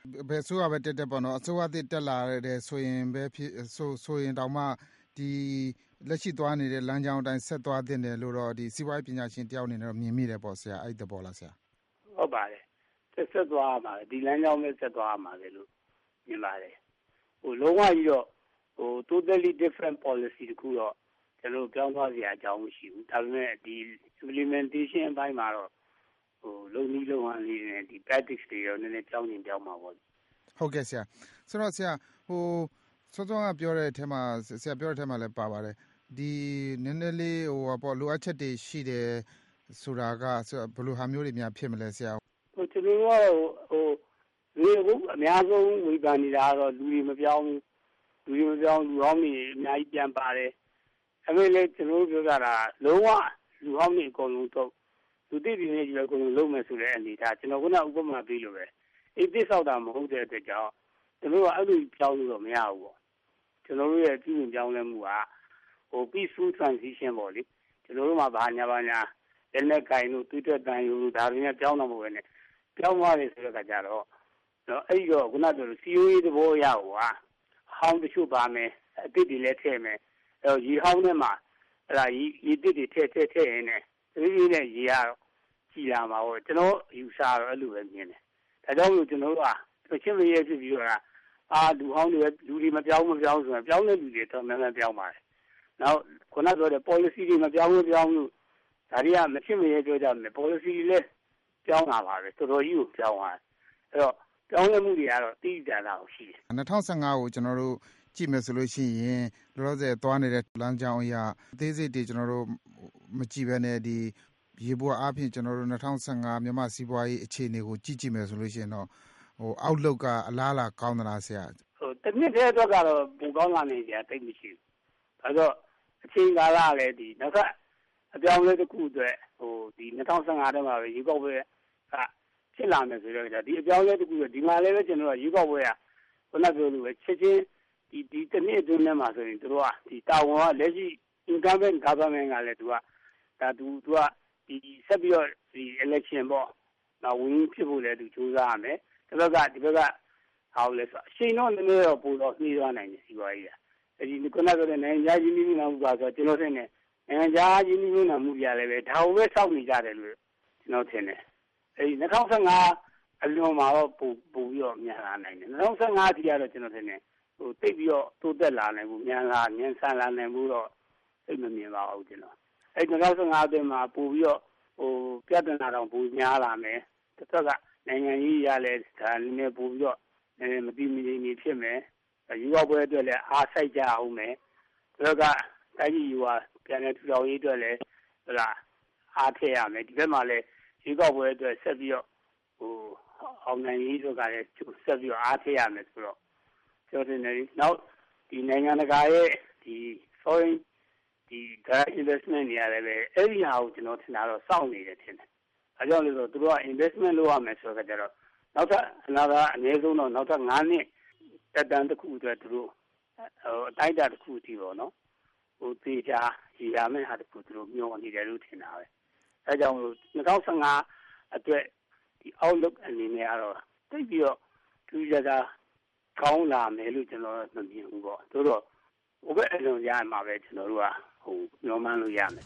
ဘယ်ဆိုရပဲတက်တက်ပေါ့နော်အစိုးရသစ်တက်လာတဲ့ဆိုရင်ပဲဖြစ်ဆိုဆိုရင်တောင်မှဒီလက်ရှိသွားနေတဲ့လမ်းကြောင်းအတိုင်းဆက်သွားတဲ့တယ်လို့တော့ဒီစီးပွားရေးပညာရှင်တယောက်အနေနဲ့တော့မြင်မိတယ်ပေါ့ဆရာအဲ့ဒီပေါ်လားဆရာ
ဟုတ်ပါတယ်ဆက်ဆက်သွားရမှာဒီလမ်းကြောင်းနဲ့ဆက်သွားရမှာလေလို့မြင်ပါတယ်ဟိုလုံးဝကြီးတော့ဟို totally different policy တခုတော့ကျွန်တော်ပြောင်းသွားစရာအကြောင်းမရှိဘူးဒါပေမဲ့ဒီ implementation အပိုင်းမှာတော့ဟိုလုံနီးလုံဟန်လေးနဲ့ဒီ practice တွေရောနည်းနည်းပြောင်းနေပြောင်းမှာပေါ့
ဟုတ်ကဲ့ဆရာဆိုတော့ဆရာဟိုစောစောကပြောတဲ့အထက်မှာဆရာပြောတဲ့အထက်မှာလည်းပါပါတယ်ဒီနည်းနည်းလေးဟိုပေါ့လိုအပ်ချက်တွေရှိတယ်ဆိုတာကဘယ်လိုဟာမျိုးတွေများဖြစ်မလဲဆရာ
ဟိုကျွန်တော်ကဟိုဒီအခုအများဆုံးဝေဖန်နေတာကတော့လူတွေမပြောင်းလူတွေမပြောင်းလူဟောင်းတွေအများကြီးပြန်ပါတယ်အဲမဲ့လေကျွန်တော်ပြောကြတာလုံးဝလူဟောင်းတွေအကုန်လုံးတော့လူသိတွေနဲ့ဒီလိုအကုန်လုံးလုံးမယ်ဆိုတဲ့အနေထားကျွန်တော်ကဥပမာပေးလို့ပဲအေးသစ္ဆောက်တာမဟုတ်တဲ့အတွက်ကြောင့်ကျွန်တော်ကအဲ့လိုပြောင်းလို့တော့မရဘူးပေါ့ကျွန်တော်တို့ရဲ့ပြည်ဝင်ပြောင်းလဲမှုကဟို peaceful transition ပေါ့လေကျွန်တော်တို့မှာဘာညာဘာညာလက်နဲ့ကင်လို့တွေးထွက်တန်ယူလို့ဒါတွေနဲ့ပြောင်းတော့မဟုတ်ပဲနဲ့ပြောင်းသွားတယ်ဆိုတဲ့အခါကျတော့နော်အဲ့ဒီတော့ခုနကပြောလို့ စီ အို အေ သဘောရဟိုဟာဟောင်းတချို့ပါမယ်အတစ်တွေလည်းထည့်မယ်အဲ့တော့ရေဟောင်းထဲမှာအဲ့ဒါရေရေတစ်တွေထည့်ထည့်ထည့်ရင်းနဲ့ဒီလိုနဲ့ရေရတော့ကြည်လာမှာပေါ့ကျွန်တော်ယူဆတော့အဲ့လိုပဲမြင်တယ်ဒါကြောင့်မို့ကျွန်တော်တို့ကချင်းမရဲဖြစ်ပြီးတော့အာလူဟောင်းတွေလူတွေမပြောင်းမပြောင်းဆိုရင်ပြောင်းတဲ့လူတွေတော့မှန်မှန်ပြောင်းပါတယ်နောက်ခုနပြောတဲ့ policy တွေမပြောင်းမပြောင်းလို့ဒါတွေကမဖြစ်မရဲပြောကြမယ် policy တွေလည်းပြောင်းလာပါပဲတော်တော်ကြီးကိုပြောင်းသွားအဲ့တော့ပြောင်းလဲမှုတွေကတော့တိကျတာကိုရှိတယ်
၂၀၁၅ကိုကျွန်တော်တို့ကြည့်မယ်ဆိုလို့ရှိရင်လောလောဆယ်သွားနေတဲ့လမ်းကြောင်းအရာအသေးစိတ်တွေကျွန်တော်တို့မကြည့်ဘဲနဲ့ဒီရေပေါ်အားဖြင့်ကျွန်တော်တို့၂၀၁၅မြန်မာစီးပွားရေးအခြေအနေကိုကြည့်ကြည့်မယ်ဆိုလို့ရှိရင်တော့ဟိုအောက်လောက်ကအလားလာကောင်းသလားဆရာ
ဟိုတနည်းတဲ့အတွက်ကတော့ပုံကောင်းလာနေကြတိတ်မရှိဘူးဒါတော့အချိန်ကာလလည်းဒီနောက်ထပ်အပြောင်းလဲတစ်ခုအတွက်ဟိုဒီ၂၀၁၅ထဲမှာပဲရေကောက်ပွဲကဖြစ်လာမယ်ဆိုတော့ဒီအပြောင်းလဲတစ်ခုကဒီမှာလည်းပဲကျွန်တော်ကရေကောက်ပွဲကခုနပြောလို့ပဲချက်ချင်းဒီဒီတနည်းအတွင်းထဲမှာဆိုရင်တို့ကဒီတာဝန်ကလက်ရှိ incumbent government ကလည်းသူကဒါသူသူကဒီဆက်ပြီးတော့ဒီ election ပေါ့နောက်ဝင်ဖြစ်ဖို့လည်းသူစူးစမ်းရမယ်ဒီဘက်ကဒီဘက်ကဟောလဲဆိုအချိန်တော့နည်းနည်းတော့ပိုတော့နှီးသွားနိုင်တယ်စီပွားရေးကအဲဒီခုနကပြောတဲ့နိုင်ငံခြားရင်းနှီးမြှုပ်နှံမှုကဆိုကျွန်တော်ထင်တယ်နိုင်ငံခြားရင်းနှီးမြှုပ်နှံမှုပြလည်းပဲဒါကိုပဲစောင့်နေကြတယ်လို့ကျွန်တော်ထင်တယ်အဲဒီ၂၀၁၅အလွန်မှာတော့ပိုပိုပြီးတော့မြန်လာနိုင်တယ်၂၀၁၅အထိကတော့ကျွန်တော်ထင်တယ်ဟိုတိတ်ပြီးတော့တိုးတက်လာနိုင်ဘူးမြန်လာမြန်ဆန်လာနိုင်ဘူးတော့သိမမြင်ပါဘူးကျွန်တော်အဲဒီ၂၀၁၅အတွင်းမှာပိုပြီးတော့ဟိုပြဿနာတော့ပိုများလာမယ်တစ်ခါကနိုင်ငံကြီးရလဲဒါနည်းနည်းပိုပြီးတော့နည်းနည်းမတိမငြိမ်နေဖြစ်မယ်ယူဝပွဲအတွက်လည်းအားစိုက်ကြအောင်မယ်ဒါကတိုင်းပြည်ယူဝပြန်လည်ထူထောင်ရေးအတွက်လည်းဟလာအားထည့်ရမယ်ဒီဘက်မှာလည်းယူဝပွဲအတွက်ဆက်ပြီးတော့ဟိုအောင်နိုင်ရေးတို့ကလည်းဆက်ပြီးတော့အားထည့်ရမယ်ဆိုတော့ပြောတယ်နေနောက်ဒီနိုင်ငံတကာရဲ့ဒီ foreign ဒီ direct investment တွေရတယ်ပဲအဲ့ဒီဟာကိုကျွန်တော်ထင်တာတော့စောင့်နေတယ်ထင်တယ်အဲကြောင့်လို့ဆိုသူတို့က investment လုပ်ရမယ်ဆိုတော့ကျတော့နောက်ထပ်အနာကအနည်းဆုံးတော့နောက်ထပ်၅နှစ်တက်တန်းတစ်ခုအတွက်သူတို့ဟိုအတိုက်တာတစ်ခုတည်းပေါ့နော်ဟိုတေချာရည်ရမယ့်ဟာတစ်ခုသူတို့မျှော်နေတယ်လို့ထင်တာပဲအဲကြောင့်လို့၂၀၁၅အတွက်ဒီ outlook အနေနဲ့ကတော့တိတ်ပြီးတော့သူကြတာကောင်းလာမယ်လို့ကျွန်တော်မမြင်ဘူးပေါ့တို့တော့ဟိုဘက်အလုံးရမှာပဲကျွန်တော်တို့ကဟိုမျှော်မှန်းလို့ရမယ်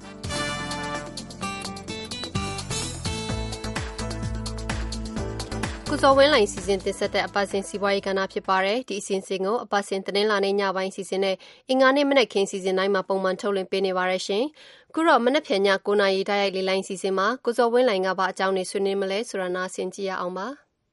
ကိုစောဝင်းလိုင်စီစဉ်တင်ဆက်တဲ့အပတ်စဉ်စီးပွားရေးကဏ္ဍဖြစ်ပါတယ်ဒီအစီအစဉ်ကိုအပတ်စဉ်သတင်းလာနေညပိုင်းစီစဉ်နဲ့အင်္ဂါနေ့မနက်ခင်းစီစဉ်တိုင်းမှာပုံမှန်ထုတ်လွှင့်ပေးနေပါရရှင်ခုတော့မနက်ဖြန်ည၉နာရီတိုက်ရိုက်လေးလိုင်းစီစဉ်မှာကိုစောဝင်းလိုင်ကဘာအကြောင်းတွေဆွေးနွေးမလဲဆိုတာနားဆင်ကြည့်ရအောင်ပါ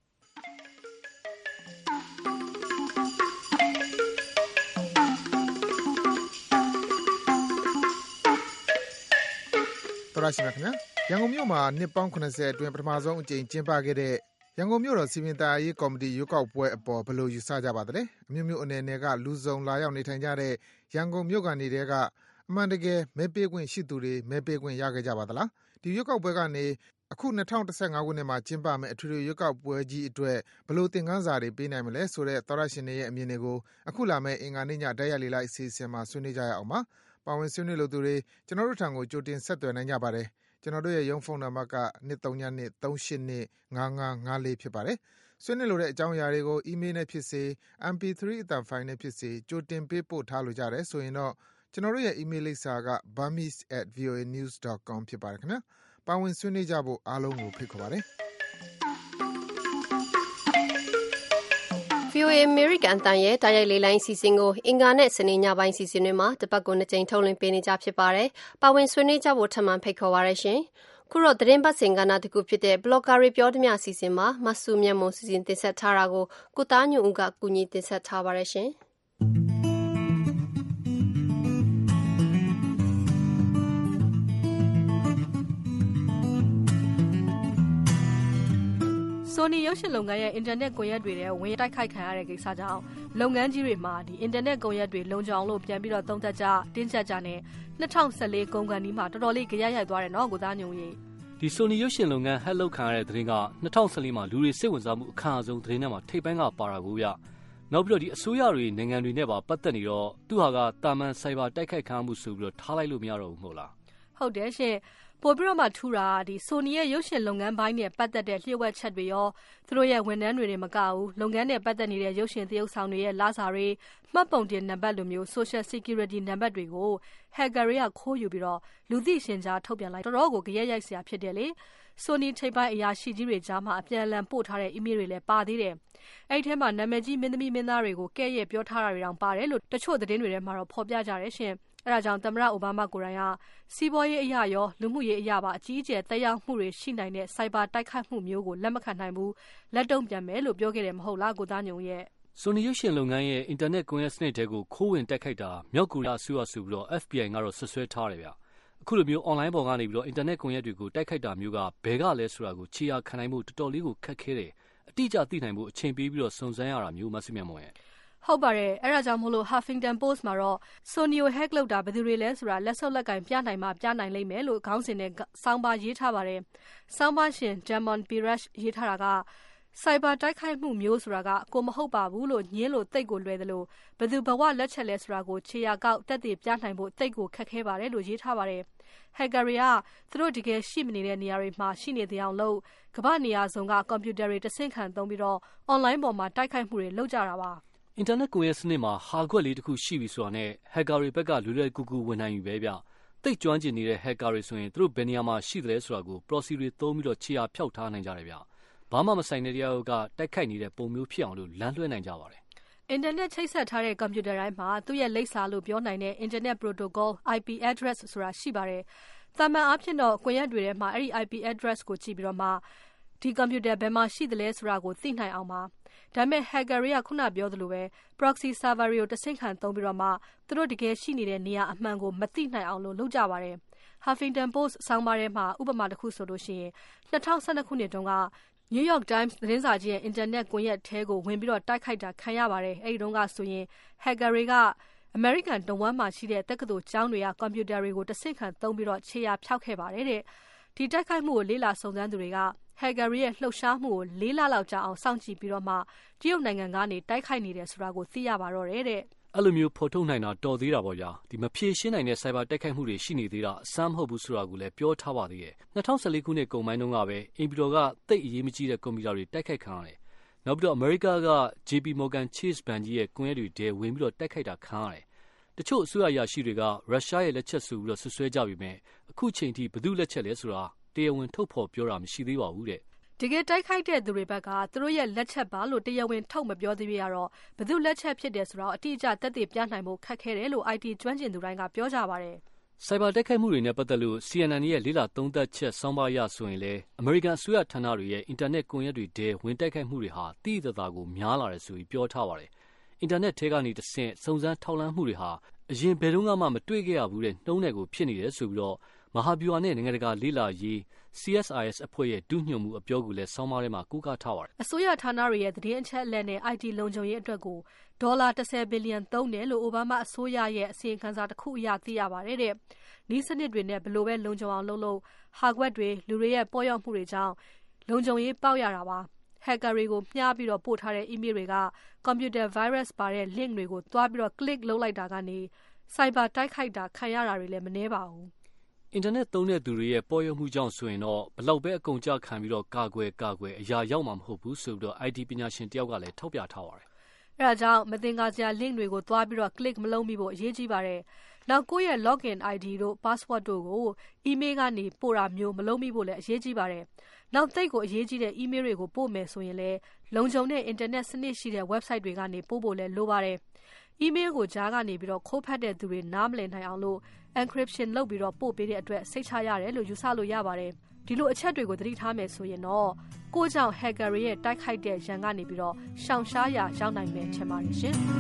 တော်ရရှိမြခင်ဗျာရန်ကုန်မြို့မှာနှစ်ပေါင်း၇၀အတွင်းပထမဆုံးအကြိမ်ကျင်းပခဲ့တဲ့ရန်ကုန်မြို့တော်စီမံသားရေးကော်မတီရွေးကောက်ပွဲအပေါ်ဘယ်လိုယူဆကြပါသလဲအမျိုးမျိုးအနေနဲ့ကလူစုံလာရောက်နေထိုင်ကြတဲ့ရန်ကုန်မြို့ကနေတဲကအမှန်တကယ်မဲပေးခွင့်ရှိသူတွေမဲပေးခွင့်ရခဲ့ကြပါသလားဒီရွေးကောက်ပွဲကနေအခု၂၀၁၅ခုနှစ်မှာကျင်းပမယ့်အထွေထွေရွေးကောက်ပွဲကြီးအတွက်ဘယ်လိုသင်ခန်းစာတွေပေးနိုင်မလဲဆိုတဲ့သောရရှင်တွေရဲ့အမြင်တွေကိုအခုလာမယ့်အင်္ဂါနေ့ညတိုက်ရိုက်လေးလိုက်အစီအစဉ်မှာဆွေးနွေးကြရအောင်ပါပါဝင်ဆွေးနွေးလို့သူတွေကျွန်တော်တို့ထံကိုကြိုတင်ဆက်သွယ်နိုင်ကြပါတယ်ကျွန်တော်တို့ရဲ့ရုံးဖုန်းနံပါတ်ကtwo three two three eight two five five five fourဖြစ်ပါတယ်ဆွေးနွေးလိုတဲ့အကြောင်းအရာတွေကို email နဲ့ဖြစ်စေ M P three အသံဖိုင်နဲ့ဖြစ်စေကြိုတင်ပေးပို့ထားလို့ကြတယ်ဆိုရင်တော့ကျွန်တော်တို့ရဲ့ email လိပ်စာက burmese at voanews dot com ဖြစ်ပါတယ်ခင်ဗျာပါဝင်ဆွေးနွေးကြဖို့အားလုံးကိုဖိတ်ခေါ်ပါတယ်
V O A American အတန်ရဲ့တိုက်ရိုက်လေးလိုင်းစီစဉ်ကိုအင်္ဂါနဲ့စနေညပိုင်းစီစဉ်တွေမှာတပတ်ကိုနှစ်ကြိမ်ထုတ်လွှင့်ပေးနေကြဖြစ်ပါတယ်ပါဝင်ဆွေးနွေးကြဖို့ထပ်မံဖိတ်ခေါ်ပါရရှင်ခုတော့သတင်းပတ်စင်ကဏ္ဍတစ်ခုဖြစ်တဲ့ blogger တွေပြောသမျှစီစဉ်မှာမဆူမြတ်မုံစီစဉ်တင်ဆက်ထားတာကိုကိုသားညွန့်ဦးကကူညီတင်ဆက်ထားပါရရှင်
ဆိုနီရုပ်ရှင်လုပ်ငန်းရဲ့အင်တာနက်ကွန်ရက်တွေထဲဝင်တိုက်ခိုက်ခံရတဲ့ကိစ္စကြောင့်လုပ်ငန်းကြီးတွေမှာဒီအင်တာနက်ကွန်ရက်တွေလုံခြုံအောင်လို့ပြန်ပြီးတော့သုံးသပ်ကြတင်းကျပ်ကြနဲ့two thousand fourteenကုန်ကန်ဒီမှာတော်တော်လေးကြရရိုက်သွားတယ်နော်ကိုသားညုံကြီး
ဒီဆိုနီရုပ်ရှင်လုပ်ငန်းဟက်လုပ်ခံရတဲ့သတင်းကtwo thousand fourteenမှာလူတွေစိတ်ဝင်စားမှုအခမ်းအဆုံးသတင်းထဲမှာထိပ်ပိုင်းကပါတာကိုရနောက်ပြီးတော့ဒီအစိုးရတွေနိုင်ငံတွေနဲ့ပါပတ်သက်နေတော့သူဟာကတာမန်ဆိုင်ဘာတိုက်ခိုက်ခံမှုဆိုပြီးတော့ထားလိုက်လို့မရတော့ဘူးမဟုတ်လား
ဟုတ်တယ်ရှင်ပိုပြီးတော့မှထူတာဒီဆိုနီရဲ့ရုပ်ရှင်လုပ်ငန်းပိုင်းနဲ့ပတ်သက်တဲ့လျှို့ဝှက်ချက်တွေရောသူတို့ရဲ့ဝန်ထမ်းတွေတွေမကဘူးလုပ်ငန်းနဲ့ပတ်သက်နေတဲ့ရုပ်ရှင်သရုပ်ဆောင်တွေရဲ့လစာတွေမှတ်ပုံတင်နံပါတ်လိုမျိုး social security နံပါတ်တွေကို hacker တွေကခိုးယူပြီးတော့လူသိရှင်ကြားထုတ်ပြန်လိုက်တော်တော်ကိုကြရက်ရိုက်စရာဖြစ်တယ်လေဆိုနီထိပ်ပိုင်းအရာရှိကြီးတွေကြားမှာအပြန်အလှန်ပို့ထားတဲ့ email တွေလည်းပါသေးတယ်အဲ့ဒီထဲမှာနာမည်ကြီးမင်းသမီးမင်းသားတွေကိုကဲ့ရဲ့ပြောထားတာတွေတောင်ပါတယ်လို့တချို့သတင်းတွေထဲမှာတော့ဖော်ပြကြတယ်ရှင်အဲ့ဒါကြောင့်သမ္မတအိုဘားမားကိုယ်တိုင်ကစီးပွားရေးအရာရောလူမှုရေးအရာပါအကြီးအကျယ်သက်ရောက်မှုတွေရှိနိုင်တဲ့စိုက်ဘာတိုက်ခိုက်မှုမျိုးကိုလက်မခံနိုင်ဘူးလက်တုံ့ပြန်မယ်လို့ပြောခဲ့တယ်မဟုတ်လားကိုသားညုံရဲ့
ဆိုနီရုပ်ရှင်လုပ်ငန်းရဲ့အင်တာနက်ကွန်ရက်စနစ်တွေကိုခိုးဝင်တက်ခိုက်တာမြောက်ကိုရီးယားအစိုးရဆိုပြီးတော့ F B I ကတော့ဆွဆွဲထားတယ်ဗျအခုလိုမျိုး online ပေါ်ကနေပြီးတော့အင်တာနက်ကွန်ရက်တွေကိုတိုက်ခိုက်တာမျိုးကဘယ်ကလဲဆိုတာကိုခြေရာခံနိုင်မှုတော်တော်လေးကိုခက်ခဲတယ်အတိအကျသိနိုင်မှုအချိန်ပေးပြီးတော့စုံစမ်းရတာမျိုးမဆူမြတ်မော်ရဲ့
ဟုတ်ပါတယ်အဲ့ဒါကြောင့်မို့လို့ Huffington Post မှာတော့ Sony ကို hack လုပ်တာဘယ်သူတွေလဲဆိုတာလက်ဆုပ်လက်ကင်ပြနိုင်မှပြနိုင်လိမ့်မယ်လို့ခေါင်းစဉ်နဲ့ဆောင်းပါးရေးထားပါတယ်ဆောင်းပါးရှင် Damon Pirash ရေးထားတာကစိုက်ဘာတိုက်ခိုက်မှုမျိုးဆိုတာကကိုမဟုတ်ပါဘူးလို့ညင်းလို့တိတ်ကိုလွယ်တယ်လို့ဘယ်သူဘဝလက်ချက်လဲဆိုတာကိုခြေရာကောက်တက်တည်ပြနိုင်ဖို့တိတ်ကိုခက်ခဲပါတယ်လို့ရေးထားပါတယ် hacker တွေကသူတို့တကယ်ရှိမနေတဲ့နေရာတွေမှာရှိနေတဲ့အလို့ကမ္ဘာနေရာစုံကကွန်ပျူတာတွေတဆင့်ခံသုံးပြီးတော့ online ပေါ်မှာတိုက်ခိုက်မှုတွေလုပ်ကြတာပါ
အင်တာနက်ကွန်ရက်စနစ်မှာဟာခွက်လေးတစ်ခုရှိပြီဆိုတာနဲ့ hacker တွေဘက်ကလွယ်လွယ်ကူကူဝင်နိုင်ပြီပဲဗျတိတ်ကျွမ်းကျင်နေတဲ့ hacker တွေဆိုရင်သူတို့ဘယ်နေရာမှာရှိတယ်ဆိုတာကို proxy တွေသုံးပြီးတော့ခြေရာဖျောက်ထားနိုင်ကြတယ်ဗျဘာမှမဆိုင်တဲ့တရားကတိုက်ခိုက်နေတဲ့ပုံမျိုးဖြစ်အောင်လို့လမ်းလွှဲနိုင်ကြပါတယ်
အင်တာနက်ချိတ်ဆက်ထားတဲ့ကွန်ပျူတာတိုင်းမှာသူ့ရဲ့လိပ်စာလို့ပြောနိုင်တဲ့ Internet Protocol I P address ဆိုတာရှိပါတယ်သာမန်အားဖြင့်တော့ကွန်ရက်တွေထဲမှာအဲ့ဒီ I P address ကိုကြည့်ပြီးတော့မှဒီကွန်ပျူတာဘယ်မှာရှိသလဲဆိုတာကိုသိနိုင်အောင်ပါဒါပေမဲ့ hacker တွေကခုနပြောသလိုပဲ proxy server တွေကိုတဆင့်ခံသုံးပြီးတော့မှသူတို့တကယ်ရှိနေတဲ့နေရာအမှန်ကိုမသိနိုင်အောင်လို့လုပ်ကြပါတယ် Huffington Post ဆောင်းပါးထဲမှာဥပမာတစ်ခုဆိုလို့ရှိရင်two thousand twelveခုနှစ်တုန်းက New York Times သတင်းစာကြီးရဲ့ internet ကွန်ရက်ထဲကိုဝင်ပြီးတော့တိုက်ခိုက်တာခံရပါတယ်အဲဒီတုန်းကဆိုရင် hacker တွေက American တဝမ်းမှာရှိတဲ့တက္ကသိုလ်ကျောင်းတွေကကွန်ပျူတာတွေကိုတဆင့်ခံသုံးပြီးတော့ခြေရာဖျောက်ခဲ့ပါတယ်တဲ့ဒီတိုက်ခိုက်မှုကိုလေ့လာစုံစမ်းသူတွေက hacker ရဲ့လှုပ်ရှားမှုကိုလေးလလောက်ကြာအောင်စောင့်ကြည့်ပြီးတော့မှတရုတ်နိုင်ငံကနေတိုက်ခိုက်နေတယ်ဆိုတာကိုသိရပါတော့တယ်တဲ့
အဲ့လိုမျိုးဖော်ထုတ်နိုင်တာတော်သေးတာပေါ့ဗျာဒီမဖြေရှင်းနိုင်တဲ့ cyber တိုက်ခိုက်မှုတွေရှိနေသေးတာအဆမ်းမဟုတ်ဘူးဆိုတာကိုလည်းပြောထားပါသေးတယ်two thousand fourteenခုနှစ်ကုန်ပိုင်းတုန်းကပဲအင်ပီတော်ကတိတ်အရေးမကြီးတဲ့ကွန်ပျူတာတွေတိုက်ခိုက်ခံရတယ်နောက်ပြီးတော့ America က J P Morgan Chase ဘဏ်ကြီးရဲ့ကွန်ရက်တွေထဲဝင်ပြီးတော့တိုက်ခိုက်တာခံရတယ်တချို့အစိုးရရာရှိတွေကရုရှားရဲ့လက်ချက်ဆိုပြီးတော့ဆွဆွဲကြပြီးမြဲအခုချိန်ထိဘယ်သူလက်ချက်လဲဆိုတာတရားဝင်ထုတ်ဖော်ပြောတာမရှိသေးပါဘူးတဲ့
တကယ်တိုက်ခိုက်တဲ့သူတွေဘက်ကသူတို့ရဲ့လက်ချက်ပါလို့တရားဝင်ထုတ်မပြောသေးပြရတော့ဘယ်သူလက်ချက်ဖြစ်တယ်ဆိုတော့အတိအကျသက်သေပြနိုင်ဖို့ခက်ခဲတယ်လို့ I T ကျွမ်းကျင်သူတိုင်းကပြောကြပါတယ်
စိုက်ဘာတိုက်ခိုက်မှုတွေနဲ့ပတ်သက်လို့ C N N ရဲ့လေးလာသုံးသပ်ချက်ဆောင်းပါးရဆိုရင်လေအမေရိကန်အစိုးရဌာနတွေရဲ့အင်တာနက်ကွန်ရက်တွေထဲဝင်တိုက်ခိုက်မှုတွေဟာတိတိကျကျကိုများလာတယ်ဆိုပြီးပြောထားပါတယ်အင်တာနက်ထဲကနေတဆင့်စုံစမ်းထောက်လှမ်းမှုတွေဟာအရင်ဘယ်တော့မှမတွေ့ခဲ့ရဘူးတဲ့နှုံးနယ်ကိုဖြစ်နေတယ်ဆိုပြီးတော့မဟာဗျူဟာနဲ့နိုင်ငံတကာလေးလာရေး C S I S အဖွဲ့ရဲ့ဒုညွှန်မှုအပြောကိုလည်းဆောင်းပါးထဲမှာကူးကားထားပါတယ်
အစိုးရဌာနတွေရဲ့သတင်းအချက်အလက်နဲ့ I T လုံခြုံရေးအတွက်ကိုဒေါ်လာtenဘီလီယံသုံးတယ်လို့အိုဘားမားအစိုးရရဲ့အစီရင်ခံစာတစ်ခုအရသိရပါတယ်တဲ့ဤစနစ်တွေနဲ့ဘယ်လိုပဲလုံခြုံအောင်လုပ်လို့ဟာကွက်တွေလူတွေရဲ့ပေါ်ရောက်မှုတွေကြောင့်လုံခြုံရေးပေါက်ရတာပါhacker တွေကိုမျှပြီးတော့ပို့ထားတဲ့ email တွေက computer virus ပါတဲ့ link တွေကိုတွားပြီးတော့ click လုပ်လိုက်တာကနေ cyber တိုက်ခိုက်တာခံရတာတွေလည်းမနှဲပါဘူး
အင်တာနက်သုံးတဲ့သူတွေရဲ့ပေါ်ရမှုကြောင့်ဆိုရင်တော့ဘလောက်ပဲအကုန်ကြခံပြီးတော့ကာကွယ်ကာကွယ်အရာရောက်မှာမဟုတ်ဘူးဆိုပြီးတော့ အိုင် တီ ပညာရှင်တယောက်ကလည်းထောက်ပြထားပါတယ်
။အဲဒါကြောင့်မသင်္ကာစရာ link တွေကိုသွားပြီးတော့ click မလုပ်မိဖို့အရေးကြီးပါတယ်။နောက်ကိုယ့်ရဲ့ login အိုင် ဒီ တို့ password တို့ကို email ကနေပို့တာမျိုးမလုပ်မိဖို့လည်းအရေးကြီးပါတယ်။နောက်သိကိုအရေးကြီးတဲ့ email တွေကိုပို့မယ်ဆိုရင်လည်းလုံခြုံတဲ့ internet စနစ်ရှိတဲ့ website တွေကနေပို့ဖို့လည်းလိုပါတယ်။ email ကိုကြားကနေပြီးတော့ခိုးဖက်တဲ့သူတွေနားမလည်နိုင်အောင်လို့ encryption လုပ်ပြီးတော့ပို့ပေးတဲ့အတွက်စိတ်ချရတယ်လို့ယူဆလို့ရပါတယ်။ဒီလိုအချက်တွေကိုသတိထားမယ်ဆိုရင်တော့ကိုကြောင့် hacker တွေရဲ့တိုက်ခိုက်တဲ့ရန်ကနေပြီးတော့ရှောင်ရှားရာရောက်နိုင်မယ်ထင်ပါတယ်ရှင်။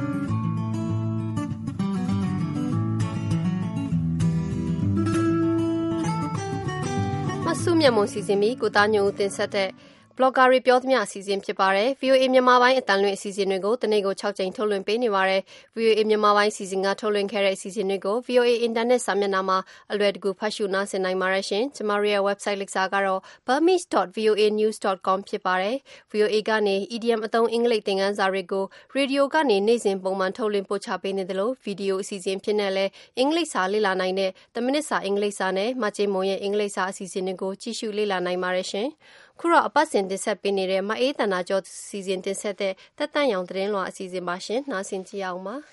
မဆုမြတ်မွန်စီစဉ်ပြီးကိုသားညိုဦးတင်ဆက်တဲ့ blogger တွေပြောသမျှအစီအစဉ်ဖြစ်ပါတယ်။ ဗီအိုအေမြန်မာပိုင်းအတန်လွင့်အစီအစဉ်တွေကိုတနေ့ကို၆ကြိမ်ထုတ်လွှင့်ပေးနေပါတယ်။ ဗီအိုအေမြန်မာပိုင်းအစီအစဉ်ကထုတ်လွှင့်ခဲ့တဲ့အစီအစဉ်တွေကို ဗီအိုအေ internet စာမျက်နှာမှာအလွယ်တကူဖတ်ရှုနားဆင်နိုင်ပါတယ်ရှင်။ကျမတို့ရဲ့ website လိပ်စာကတော့ burmese dot v o a news dot com ဖြစ်ပါတယ်။ ဗီအိုအေကနေ E D M အသုံးအင်္ဂလိပ်သင်ခန်းစာတွေကိုရေဒီယိုကနေနေ့စဉ်ပုံမှန်ထုတ်လွှင့်ပို့ချပေးနေသလိုဗီဒီယိုအစီအစဉ်ဖြစ်နေလဲအင်္ဂလိပ်စာလေ့လာနိုင်တဲ့တမိနစ်စာအင်္ဂလိပ်စာနဲ့မချေမုံရဲ့အင်္ဂလိပ်စာအစီအစဉ်တွေကိုကြည့်ရှုလေ့လာနိုင်ပါတယ်ရှင်။ခုတော့အပတ်စဉ်တင်ဆက်ပေးနေတဲ့မအေးတနာကျော်စီစဉ်တင်ဆက်တဲ့တက်တန့်ရောင်သတင်းလွှာအစီအစဉ်ပါရှင်နားဆင်ကြည့်အောင်ပါ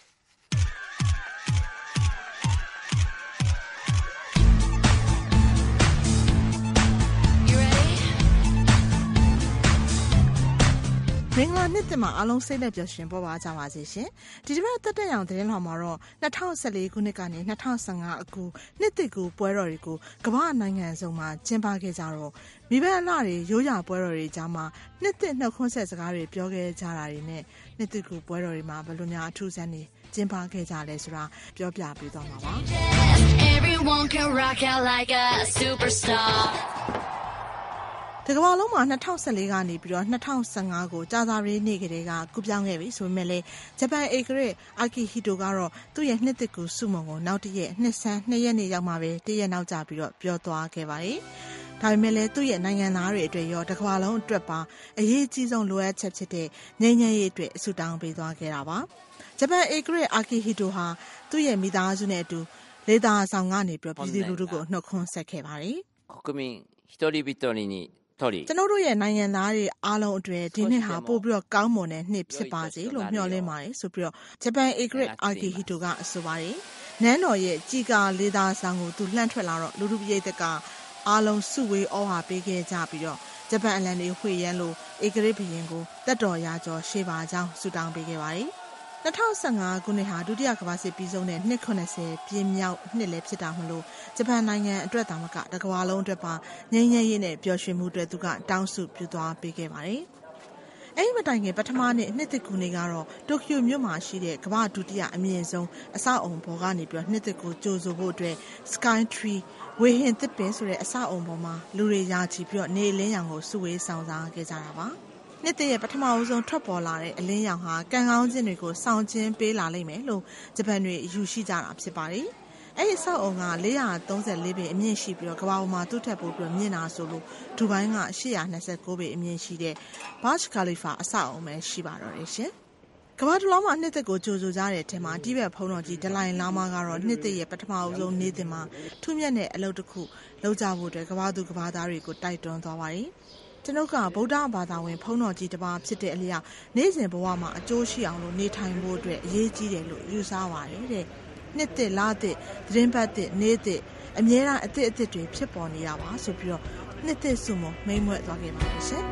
မင်္ဂလာနှစ်သစ်မှာအားလုံးစိတ်နဲ့ပျော်ရွှင်ပေါ်ပါကြပါစေရှင်။ဒီတစ်ပတ်တက်တက်ရောင်သတင်းလွှာမှာတော့၂၀၁၄ခုနှစ်ကနေ၂၀၁၅အကူနှစ်သစ်ကူပွဲတော်တွေကိုကမ္ဘာနိုင်ငံစုံမှာကျင်းပခဲ့ကြတော့မိဘအလှတွေရိုးရာပွဲတော်တွေကြားမှာနှစ်သစ်နှုတ်ခွန်းဆက်စကားတွေပြောခဲ့ကြတာတွေနဲ့နှစ်သစ်ကူပွဲတော်တွေမှာဘယ်လိုများအထူးဆန်းနေကျင်းပခဲ့ကြလဲဆိုတာပြောပြပေးသွားမှာပါ။ Everyone can rock out like a superstarတကမ္ဘာလုံးမှာ၂၀၁၄ကနေပြီးတော့၂၀၁၅ကိုကြာသပတေးနေ့ကတည်းကကူးပြောင်းခဲ့ပြီဆိုပေမဲ့လည်းဂျပန်ဧကရာဇ်အာကီဟီတိုကတော့သူ့ရဲ့နှစ်သစ်ကူစုမုံကိုနောက်တစ်ရက်နှစ်ဆန်းနှစ်ရက်နေ့ရောက်မှပဲတစ်ရက်နောက်ကျပြီးတော့ပြောသွားခဲ့ပါတယ်။ဒါပေမဲ့လည်းသူ့ရဲ့နိုင်ငံသားတွေအတွက်ရောတကမ္ဘာလုံးအတွက်ပါအရေးကြီးဆုံးလိုအပ်ချက်ဖြစ်တဲ့ငြိမ်းချမ်းရေးအတွက်အဆုတောင်းပေးသွားခဲ့တာပါ။ဂျပန်ဧကရာဇ်အာကီဟီတိုဟာသူ့ရဲ့မိသားစုနဲ့အတူလေသာဆောင်ကနေပြီးတော့ပြည်သူလူထုကိုနှုတ်ခွန်းဆက်ခဲ့ပါတယ်။国民一人一人にကျွန်တော်တို့ရဲ့နိုင်ငံသားတွေအားလုံးအတွက်ဒီနှစ်ဟာပို့ပြီးတော့ကောင်းမွန်တဲ့နှစ်ဖြစ်ပါစေလို့မျှော်လင့်ပါတယ်ဆိုပြီးတော့ဂျပန်ဧကရာဇ်အာကီဟီတိုကဆိုပါတယ်နန်းတော်ရဲ့ကြီးကားလေးသားဆောင်ကိုသူလှမ်းထွက်လာတော့လူလူပြည်သက်ကအားလုံးစုဝေးဩဟာပေးခဲ့ကြပြီးတော့ဂျပန်အလံတွေဝှေ့ရမ်းလို့ဧကရာဇ်ဘုရင်ကိုတက်တော်ရာကျော်ရှေ့ပါကြောင်းဆုတောင်းပေးခဲ့ပါတယ်၂၀၁၅ခုနှစ်ဟာဒုတိယကမ္ဘာစစ်ပြီးဆုံးတဲ့နှစ်၇၀ပြည့်မြောက်နှစ်လည်းဖြစ်တာမလို့ဂျပန်နိုင်ငံအတွက်သာမကတကမ္ဘာလုံးအတွက်ပါငြိမ်းချမ်းရေးနဲ့ပျော်ရွှင်မှုအတွက်သူကတောင်းဆိုပြုသွားပေးခဲ့ပါတယ်။အဲဒီမတိုင်ခင်ပထမနှစ်နှစ်သစ်ကူနေ့ကတော့တိုကျိုမြို့မှာရှိတဲ့ကမ္ဘာဒုတိယအမြင့်ဆုံးအဆောက်အုံပေါ်ကနေပြီးတော့နှစ်သစ်ကူကြိုဆိုဖို့အတွက် Sky Tree ဝေဟင်သစ်ပင်ဆိုတဲ့အဆောက်အုံပေါ်မှာလူတွေရာချီပြီးတော့နေလင်းရောင်ကိုစုဝေးဆောင်စားခဲ့ကြတာပါ။နှစ်တရဲ့ပထမအဆုံးထွက်ပေါ်လာတဲ့အလင်းရောင်ဟာကံကောင်းခြင်းတွေကိုဆောင်ကျဉ်ပေးလာလိမ့်မယ်လို့ဂျပန်တွေယူရှိကြတာဖြစ်ပါတယ်။အဲဒီဆောက်အုံက၄၃၄ပေအမြင့်ရှိပြီးတော့ကမ္ဘာပေါ်မှာသူ့ထက်ပိုပြီးမြင့်တာဆိုလို့ဒူဘိုင်းက၈၂၉ပေအမြင့်ရှိတဲ့ Burj Khalifa အဆောက်အုံပဲရှိပါတော့တယ်ရှင်။ကမ္ဘာတစ်လုံးမှာနှစ်သက်ကိုကြိုဆိုကြတဲ့အထက်မှာတိဘက်ဖုံးတော်ကြီးဒလိုင်လာမာကတော့နှစ်သက်ရဲ့ပထမအဆုံးနေ့တင်မှာထူးမြတ်တဲ့အလုပ်တစ်ခုလုပ်ကြဖို့အတွက်ကမ္ဘာသူကမ္ဘာသားတွေကိုတိုက်တွန်းသွားပါတယ်။ကျွန်ုပ်ကဗုဒ္ဓဘာသာဝင်ဖုံးတော်ကြီးတစ်ပါးဖြစ်တဲ့အလျောက်နေ့စဉ်ဘဝမှာအကျိုးရှိအောင်လို့နေထိုင်ဖို့အတွက်အရေးကြီးတယ်လို့ယူဆပါတယ်တဲ့နှစ်သစ်လသစ်သတင်းပတ်သစ်နေ့သစ်အမြဲတမ်းအသစ်အသစ်တွေဖြစ်ပေါ်နေတာပါဆိုပြီးတော့နှစ်သစ်ဆုမမိန့်မြွက်သွားခဲ့ပါတယ်ရှင်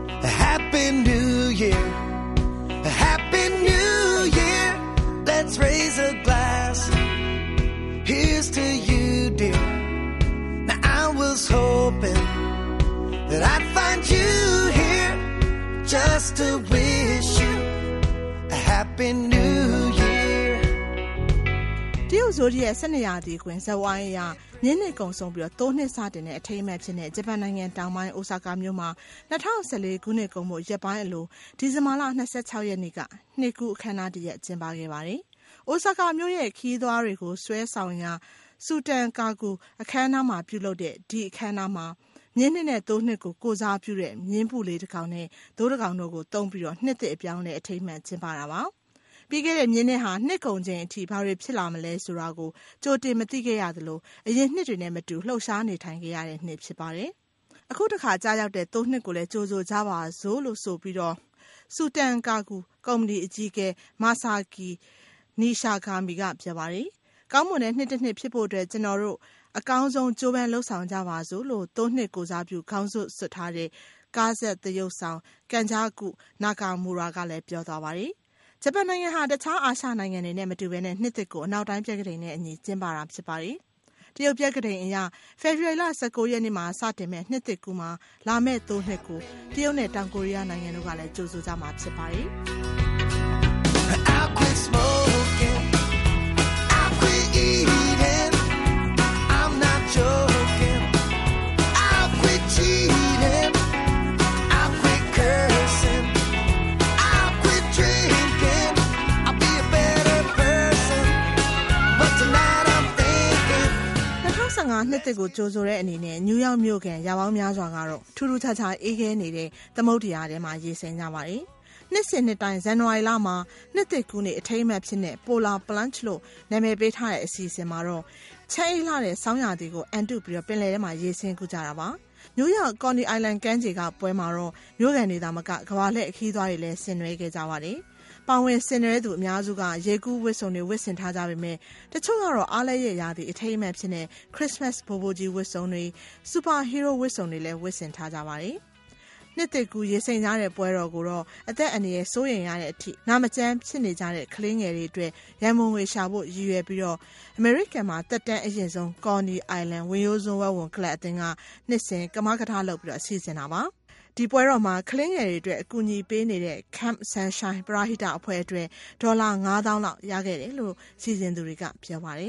Happy New Year Happy New Year Let's raise a glass Here's to you dear Now I was hoping that I'd find you here just to wish you a happy new year တရုတ်ဇိုဒီရဲ့၁၂ရာသီခွင်ဇဝိုင်းအရာညနေကုံဆုံးပြီးတော့၃နှစ်စတင်တဲ့အထိမ်းအမှတ်ဖြစ်တဲ့ဂျပန်နိုင်ငံတောင်ပိုင်းအိုဆာကာမြို့မှာ၂၀၁၄ခုနှစ်ကုန်မှုရက်ပိုင်းအလိုဒီဇင်ဘာလ၂၆ရက်နေ့ကနှစ်ကူးအခမ်းအနားတရက်ကျင်းပခဲ့ပါတယ်။အိုဆာကာမြို့ရဲ့ခီးသွားတွေကိုဆွဲဆောင်ရာစူတန်ကာကူအခမ်းအနားမှာပြုလုပ်တဲ့ဒီအခမ်းအနားမှာမြင်းနှစ်နဲ့သိုးနှစ်ကိုကိုစားပြုတဲ့မြင်းပူလေးတစ်ကောင်နဲ့သိုးတစ်ကောင်တို့ကိုတုံးပြီးတော့နှစ်သစ်အပြောင်းလဲအထိမ်းအမှတ်ကျင်းပတာပါ။ပြီးခဲ့တဲ့မြင်းနဲ့ဟာနှစ်ကုန်ချိန်အထိဘာတွေဖြစ်လာမလဲဆိုတာကိုကြိုတင်မသိခဲ့ရသလိုအရင်နှစ်တွေနဲ့မတူလှုပ်ရှားနေထိုင်ခဲ့ရတဲ့နှစ်ဖြစ်ပါတယ်။အခုတစ်ခါကြားရောက်တဲ့သိုးနှစ်ကိုလည်းကြိုဆိုကြပါစို့လို့ဆိုပြီးတော့စူတန်ကာကူကုမ္ပဏီအကြီးအကဲမာဆာကီနီရှာဂါမီကပြောပါတယ်။ကောင်းမွန်တဲ့နှစ်တစ်နှစ်ဖြစ်ဖို့အတွက်ကျွန်တော်တို့အကောင်းဆုံးကြိုးပမ်းလှုပ်ဆောင်ကြပါစို့လို့သိုးနှစ်ကိုစားပြုခေါင်းစွပ်ဆွတ်ထားတဲ့ကားဆက်သရုပ်ဆောင်ကန်ဂျာကူနာကာမူရာကလည်းပြောသွားပါတယ်။ဂျပန်နိုင်ငံဟာတခြားအာရှနိုင်ငံတွေနဲ့မတူဘဲနဲ့နှစ်သစ်ကိုအနောက်တိုင်းပြက္ခဒိန်နဲ့အညီကျင်းပတာဖြစ်ပါတယ်။တရုတ်ပြက္ခဒိန်အရဖေဖော်ဝါရီလ၁၉ရက်နေ့မှာစတင်မဲ့နှစ်သစ်ကူမှာလာမဲ့သိုးနှစ်ကိုတရုတ်နဲ့တောင်ကိုရီးယားနိုင်ငံတို့ကလည်းကြိုဆိုကြမှာဖြစ်ပါတယ်။
I quit smoking, I quit eating, I'm not joking, I quit cheating, I quit cursing, I quit drinking, I'll be a better person, but tonight I'm thinking
၂၀၁၅နှစ်သစ်ကိုကြိုဆိုတဲ့အနေနဲ့နယူးယောက်မြို့ကန်ရာပေါင်းများစွာကတော့ထူးထူးခြားခြားအေးခဲနေတဲ့သမုဒ္ဒရာထဲမှာရေဆင်ကြပါတယ်။နှစ်စဉ်နှစ်တိုင်းဇန်နဝါရီလမှာနှစ်သစ်ကူးနေ့အထိမ်းအမှတ်ဖြစ်တဲ့ Polar Plunge လို့နာမည်ပေးထားတဲ့အစီအစဉ်မှာတော့ချမ်းအေးလှတဲ့ဆောင်းရာသီကိုအန်တုပြီးတော့ပင်လယ်ထဲမှာရေဆင်ကူကြတာပါ။နယူးယောက်ကော်နီအိုင်လန်ကမ်းခြေကပွဲမှာတော့မြို့ကန်တွေသာမကကမ္ဘာလှည့်အခီးသွားတွေလည်းဆင်နွှဲခဲ့ကြပါတယ်။ပါဝင်ဆင်နွှဲသူအများစုကရေကူးဝတ်စုံတွေဝတ်ဆင်ထားကြပေမဲ့တချို့ကတော့အားလည်းရဲ့ရာသီအထိမ်းအမှတ်ဖြစ်တဲ့ Christmas ဘိုဘိုကြီးဝတ်စုံတွေစူပါဟီးရိုးဝတ်စုံတွေလည်းဝတ်ဆင်ထားကြပါတယ်။နှစ်သစ်ကူးရေစိမ်ကြတဲ့ပွဲတော်ကိုတော့အသက်အန္တရာယ်စိုးရိမ်ရတဲ့အထိနာမကျန်းဖြစ်နေကြတဲ့ကလေးငယ်တွေအတွက်ရန်ပုံငွေရှာဖို့ရည်ရွယ်ပြီးတော့အမေရိကန်မှာတက်တန်းအရင်ဆုံးကော်နီအိုင်လန်ဝင်ရိုးစွန်းဝဲဝင်ကလပ်အသင်းကနှစ်စဉ်ကမကထလုပ်ပြီးတော့အစီအစဉ်တာပါဒီပွဲတော်မှာကလေးငယ်တွေအတွက်အကူအညီပေးနေတဲ့ Camp Sunshine ပရာဟိတအဖွဲ့အတွက်ဒေါ်လာငါးသောင်းလောက်ရခဲ့တယ်လို့စီစဉ်သူတွေကပြောပါတယ်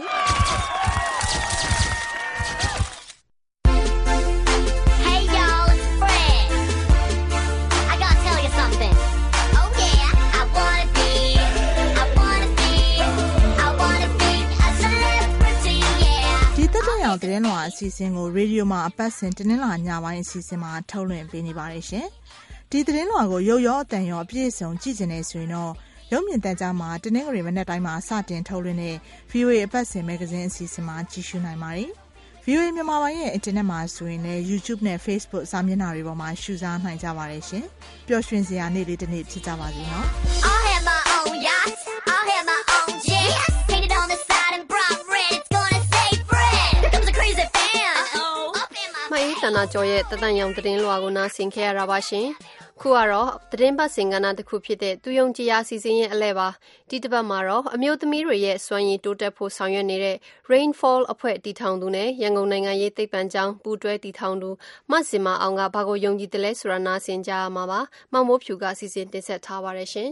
Hey y'all, it's Fred. I gotta tell you something. Oh yeah, I wanna be, I wanna be, I wanna be a celebrity, yeah.
ဒီတက်တဲ့အောင်သတင်းလွှာအစီအစဉ်ကိုရေဒီယိုမှာအပတ်စဉ်တင်းနှလာညပိုင်းအစီအစဉ်မှာထုတ်လွှင့်ပေးနေပါတယ်ရှင်ဒီသတင်းလွှာကိုရုပ်ရောအတန်ရောအပြည့်အစုံကြည့်နေဆိုရင်တော့ရုပ်မြင်သံကြားမှာတင်းနှငရီမနေ့တိုင်းမှာစတင်ထုတ်လွှင့်တဲ့ ဗီအိုအေ အပတ်စဉ်မဂ္ဂဇင်းအစီအစဉ်မှာကြည့်ရှုနိုင်ပါတယ်ဗီအိုအေမြန်မာပိုင်းရဲ့အင်တာနက်မှာဆိုရင်လည်း YouTube နဲ့ Facebook စာမျက်နှာတွေပေါ်မှာရှုစားနိုင်ကြပါတယ်ရှင်ပျော်ရွှင်စရာနေ့လေးတစ်နေ့ဖြစ်ကြပါစေနော်
I'll have my own yacht, I'll have my own jet. Painted on the side in bright red, it's gonna say Fred. Here comes a crazy fan. Uh-oh. Up in my
မအေးတနာကျော်ရဲ့တတန်ရောင်သတင်းလွှာကိုနားဆင်ခဲ့ရတာပါရှင်ခုကတော့သတင်းပတ်စင်ကဏ္ဍတစ်ခုဖြစ်တဲ့သူယုံကြည်ရာစီစဉ်ရဲ့အလဲပါဒီတစ်ပတ်မှာတော့အမျိုးသမီးတွေရဲ့စွမ်းရည်တိုးတက်ဖို့ဆောင်ရွက်နေတဲ့ Rainfall အဖွဲ့တည်ထောင်သူနဲ့ရန်ကုန်နိုင်ငံရေးသိပ္ပံကျောင်းပူးတွဲတည်ထောင်သူမဆင်မအောင်ကဘာကိုယုံကြည်တယ်လဲဆိုတာနားဆင်ကြရမှာပါမောင်မိုးဖြူကစီစဉ်တင်ဆက်ထားပါတယ်ရှင်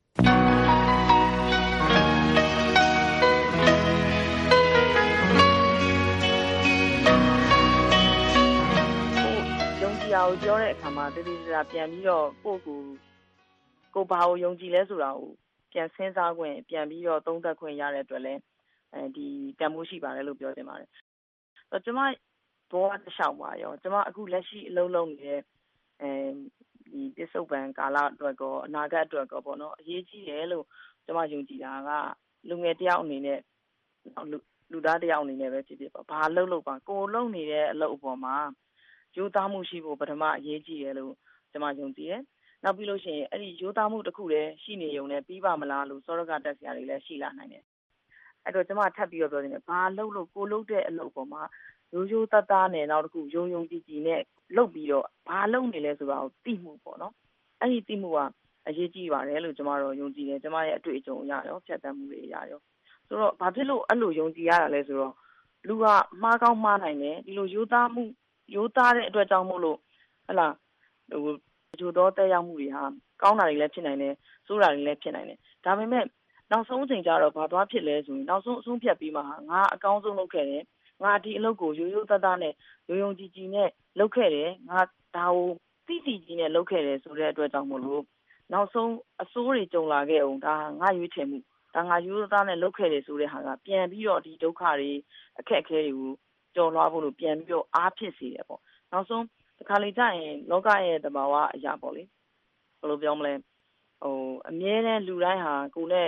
ရာကိုပြောတဲ့အခါမှာတတိယပြန်ပြီးတော့ကိုယ့်ကိုကိုဘာကိုယုံကြည်လဲဆိုတာကိုပြန်စဉ်းစားခွင့်ပြန်ပြီးတော့သုံးသပ်ခွင့်ရတဲ့အတွက်လည်းအဲဒီတန်ဖိုးရှိပါတယ်လို့ပြောချင်ပါတယ်။ဆိုတော့ကျွန်မဘောကတစ်လျှောက်ပါရောကျွန်မအခုလက်ရှိအလုံးလုံးနေတဲ့အဲဒီပစ္စုပန်ကာလအတွက်ကောအနာဂတ်အတွက်ကောပေါ့နော်အရေးကြီးတယ်လို့ကျွန်မယုံကြည်တာကလူငယ်တယောက်အနေနဲ့လူလူသားတယောက်အနေနဲ့ပဲဖြစ်ဖြစ်ပါဘာလုပ်လို့ပါကိုလုပ်နေတဲ့အလုပ်အပေါ်မှာရိုးသားမှုရှိဖို့ပထမအရေးကြီးတယ်လို့ကျွန်မယုံကြည်တယ်။နောက်ပြီးလို့ရှိရင်အဲ့ဒီရိုးသားမှုတစ်ခုတည်းရှိနေုံနဲ့ပြီးပါမလားလို့စောရကတက်စရာတွေလည်းရှိလာနိုင်တယ်။အဲ့တော့ကျွန်မထပ်ပြီးတော့ပြောနေတယ်ဘာလုပ်လို့ကိုလုပ်တဲ့အလုပ်ပေါ်မှာရိုးရိုးသားသားနဲ့နောက်တစ်ခုယုံယုံကြည်ကြည်နဲ့လုပ်ပြီးတော့ဘာလုပ်နေလဲဆိုတာကိုသိမှုပေါ့နော်။အဲ့ဒီသိမှုကအရေးကြီးပါတယ်လို့ကျွန်မတို့ယုံကြည်တယ်ကျွန်မရဲ့အတွေ့အကြုံအရရောဖြတ်သန်းမှုတွေအရရောဆိုတော့ဘာဖြစ်လို့အဲ့လိုယုံကြည်ရတာလဲဆိုတော့လူကမှားကောင်းမှားနိုင်တယ်ဒီလိုရိုးသားမှုရိုးသားတဲ့အတွက်ကြောင့်မို့လို့ဟလာဟိုဂျိုတော့တက်ရောက်မှုတွေဟာကောင်းတာတွေလည်းဖြစ်နိုင်တယ်ဆိုးတာတွေလည်းဖြစ်နိုင်တယ်ဒါပေမဲ့နောက်ဆုံးအချိန်ကျတော့ဘာသွားဖြစ်လဲဆိုရင်နောက်ဆုံးအဆုံးဖြတ်ပြီးမှငါအကောင်းဆုံးလုပ်ခဲ့တယ်ငါဒီအလုပ်ကိုရိုးရိုးသားသားနဲ့ယုံယုံကြည်ကြည်နဲ့လုပ်ခဲ့တယ်ငါဒါကိုသိသိကြီးနဲ့လုပ်ခဲ့တယ်ဆိုတဲ့အတွက်ကြောင့်မို့လို့နောက်ဆုံးအဆိုးတွေကြုံလာခဲ့အောင်ဒါငါရွေးချယ်မှုဒါငါရိုးရိုးသားနဲ့လုပ်ခဲ့တယ်ဆိုတဲ့ဟာကပြန်ပြီးတော့ဒီဒုက္ခတွေအခက်အခဲတွေကိုကြော်လွှားဖို့လို့ပြန်ပြီးတော့အားဖြစ်စေတယ်ပေါ့နောက်ဆုံးတစ်ခါလေကြာရင်လောကရဲ့သဘာဝအရာပေါ့လေဘယ်လိုပြောမလဲဟိုအမြဲတမ်းလူတိုင်းဟာကိုယ်နဲ့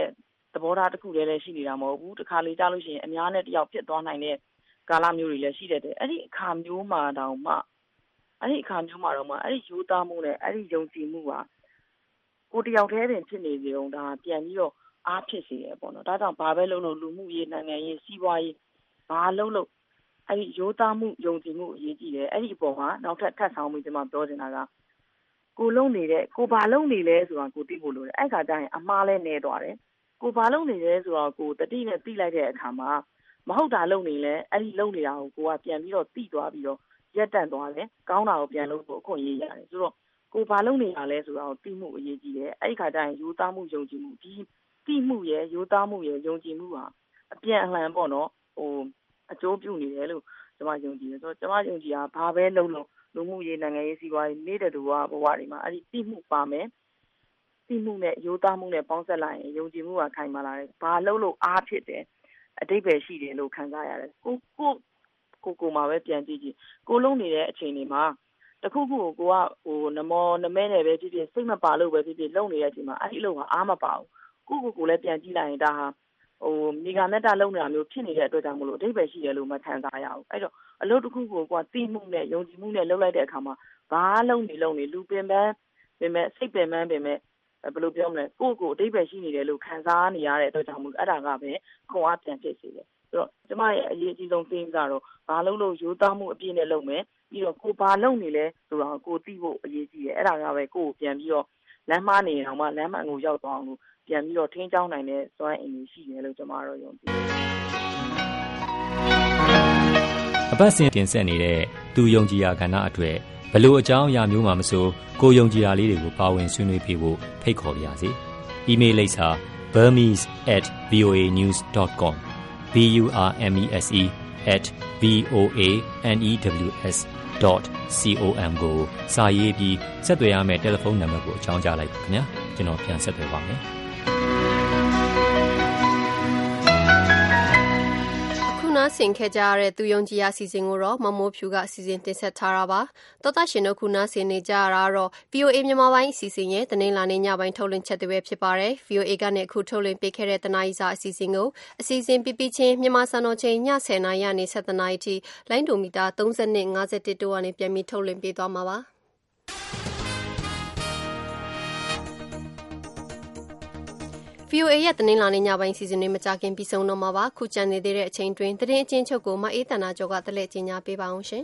သဘောထားတစ်ခုတည်းလည်းရှိနေတာမဟုတ်ဘူးတစ်ခါလေကြားလို့ရှိရင်အများနဲ့တယောက်ဖြစ်သွားနိုင်တဲ့ကာလမျိုးတွေလည်းရှိတတ်တယ်အဲ့ဒီအခါမျိုးမှာတောင်မှအဲ့ဒီအခါမျိုးမှာတော့မှအဲ့ဒီယူသားမှုနဲ့အဲ့ဒီယုံကြည်မှုကကိုတယောက်တည်းပင်ဖြစ်နေကြုံဒါပြန်ပြီးတော့အားဖြစ်စေတယ်ပေါ့နော်ဒါကြောင့်ဘာပဲလုပ်လို့လူမှုရေးနိုင်ငံရေးစီးပွားရေးဘာလုပ်လို့အဲ့ဒီယူသားမှုယုံကြည်မှုအရေးကြီးတယ်အဲ့ဒီအပေါ်မှာနောက်ထပ်ထပ်ဆောင်ပြီးကျွန်မပြောချင်တာကကိုလုံးနေတဲ့ကိုဘာလုံးနေလဲဆိုတာကိုသိဖို့လိုတယ်အဲ့ခါကျရင်အမှားလဲနေသွားတယ်ကိုဘာလုံးနေလဲဆိုတော့ကိုတတိနဲ့သိလိုက်တဲ့အခါမှာမဟုတ်တာလုံးနေလဲအဲ့ဒီလုံးနေတာကိုကိုကပြန်ပြီးတော့သိသွားပြီးတော့ရက်တန့်သွားတယ်ကောင်းတာကိုပြန်လုပ်ဖို့အခွင့်အရေးရတယ်ဆိုတော့ကိုဘာလုံးနေတာလဲဆိုတာကိုသိမှုအရေးကြီးတယ်အဲ့ဒီခါကျရင်ယူသားမှုယုံကြည်မှုဒီသိမှုရဲ့ယူသားမှုရဲ့ယုံကြည်မှုဟာအပြန်အလှန်ပေါ့နော်ဟိုအကျိုးပြုနေတယ်လို့ကျွန်မယုံကြည်တယ်ဆိုတော့ကျွန်မယုံကြည်တာဘာပဲလုံးလုံးလူမှုရေးနိုင်ငံရေးစီးပွားရေးနေတဲ့သူကဘဝတွေမှာအဲ့ဒီသိမှုပါမယ်သိမှုနဲ့ယူသားမှုနဲ့ပေါင်းစပ်လိုက်ရင်ယုံကြည်မှုကခိုင်မာလာတယ်ဘာလုံးလို့အားဖြစ်တယ်အတိတ်ပဲရှိတယ်လို့ခံစားရတယ်ကိုကိုကိုကိုမှာပဲပြန်ကြည့်ကြည့်ကိုလုံးနေတဲ့အချိန်တွေမှာတခုခုကိုကိုကဟိုနမောနမဲနဲ့ပဲဖြစ်ဖြစ်စိတ်မပါလို့ပဲဖြစ်ဖြစ်လုံနေတဲ့အချိန်မှာအဲ့ဒီလုံကအားမပါဘူးကိုကိုကိုလည်းပြန်ကြည့်လိုက်ရင်ဒါဟာဟိုမိဂါမက်တာလုံနေတာမျိုးဖြစ်နေတဲ့အတွက်ကြောင့်မလို့အတိတ်ပဲရှိတယ်လို့မခံစားရဘူးအဲ့တော့အလုပ်တစ်ခုကိုကိုကသိမှုနဲ့ယုံကြည်မှုနဲ့လုပ်လိုက်တဲ့အခါမှာဘာလုံနေလုံနေလူပင်ပန်းပင်မဲ့စိတ်ပင်ပန်းပင်မဲ့ဘယ်လိုပြောမလဲကိုကိုအတိတ်ပဲရှိနေတယ်လို့ခံစားနေရတဲ့အတွက်ကြောင့်မလို့အဲ့ဒါကပဲခွန်အားပြန်ဖြစ်စေတယ်ဆိုတော့ကျမရဲ့အရေးအကြီးဆုံးသင်ကတော့ဘာလို့လို့ရိုးသားမှုအပြည့်နဲ့လုပ်မယ်ပြီးတော့ကိုဘာလုပ်နေလဲဆိုတော့ကိုသိဖို့အရေးကြီးတယ်အဲ့ဒါကပဲကိုကိုပြန်ပြီးတော့လမ်းမနေအောင်မှလမ်းမကိုရောက်သွားအောင်လို့ပြန်ပြီးတော့ထင်းချောင်းနိုင်တဲ့စွမ်းအင်ရှိတယ်လို့ကျမတို့ယုံကြည်တယ်
အပတ်စဉ်တင်ဆက်နေတဲ့သူယုံကြည်ရာကဏ္ဍအတွက်ဘလို့အကြောင်းအရာမျိုးမှမဆိုကိုယုံကြည်ရာလေးတွေကိုပါဝင်ဆွေးနွေးပြဖို့ဖိတ်ခေါ်ပါရစေ။ email လိပ်စာ burmese at voa news dot com b u r m e s e at v o a n e w s dot com ကိုစာရေးပြီးဆက်သွယ်ရမယ့်တယ်လီဖုန်းနံပါတ်ကိုအကြောင်းကြားလိုက်ပါခင်ဗျာကျွန်တော်ပြန်ဆက်သွယ်ပါမယ်
နားဆင်ခဲ့ကြရတဲ့သူယုံကြည်ရာစီစဉ်ကိုတော့မမိုးဖြူကစီစဉ်တင်ဆက်ထားတာပါတောတာရှင်တို့ခုနားဆင်နေကြရတာတော့ ဗီအိုအေ မြန်မာပိုင်းအစီအစဉ်ရဲ့တနင်္လာနေ့ညပိုင်းထုတ်လွှင့်ချက်တွေပဲဖြစ်ပါတယ် ဗီအိုအေ ကနေအခုထုတ်လွှင့်ပေးခဲ့တဲ့တနားရီစာအစီအစဉ်ကိုအစီအစဉ်ပြပြချင်းမြန်မာစံတော်ချိန်ည ဆယ်နာရီကနေ ဆယ်တစ်နာရီထိလိုင်းဒိုမီတာ သုံး၂ ၅၁ တို့ကနေပြန်ပြီးထုတ်လွှင့်ပေးသွားမှာပါဗီအိုအေ ရဲ့တနင်္လာနေ့ညပိုင်းစီစဉ်တွေမကြခင်ပြီးဆုံးတော့မှာပါခုကြံနေသေးတဲ့အချိန်တွင်သတင်းအချင်းချုပ်ကိုမအေးတန်နာကျော်ကတလဲကြီးညာပေးပါအောင်ရှင်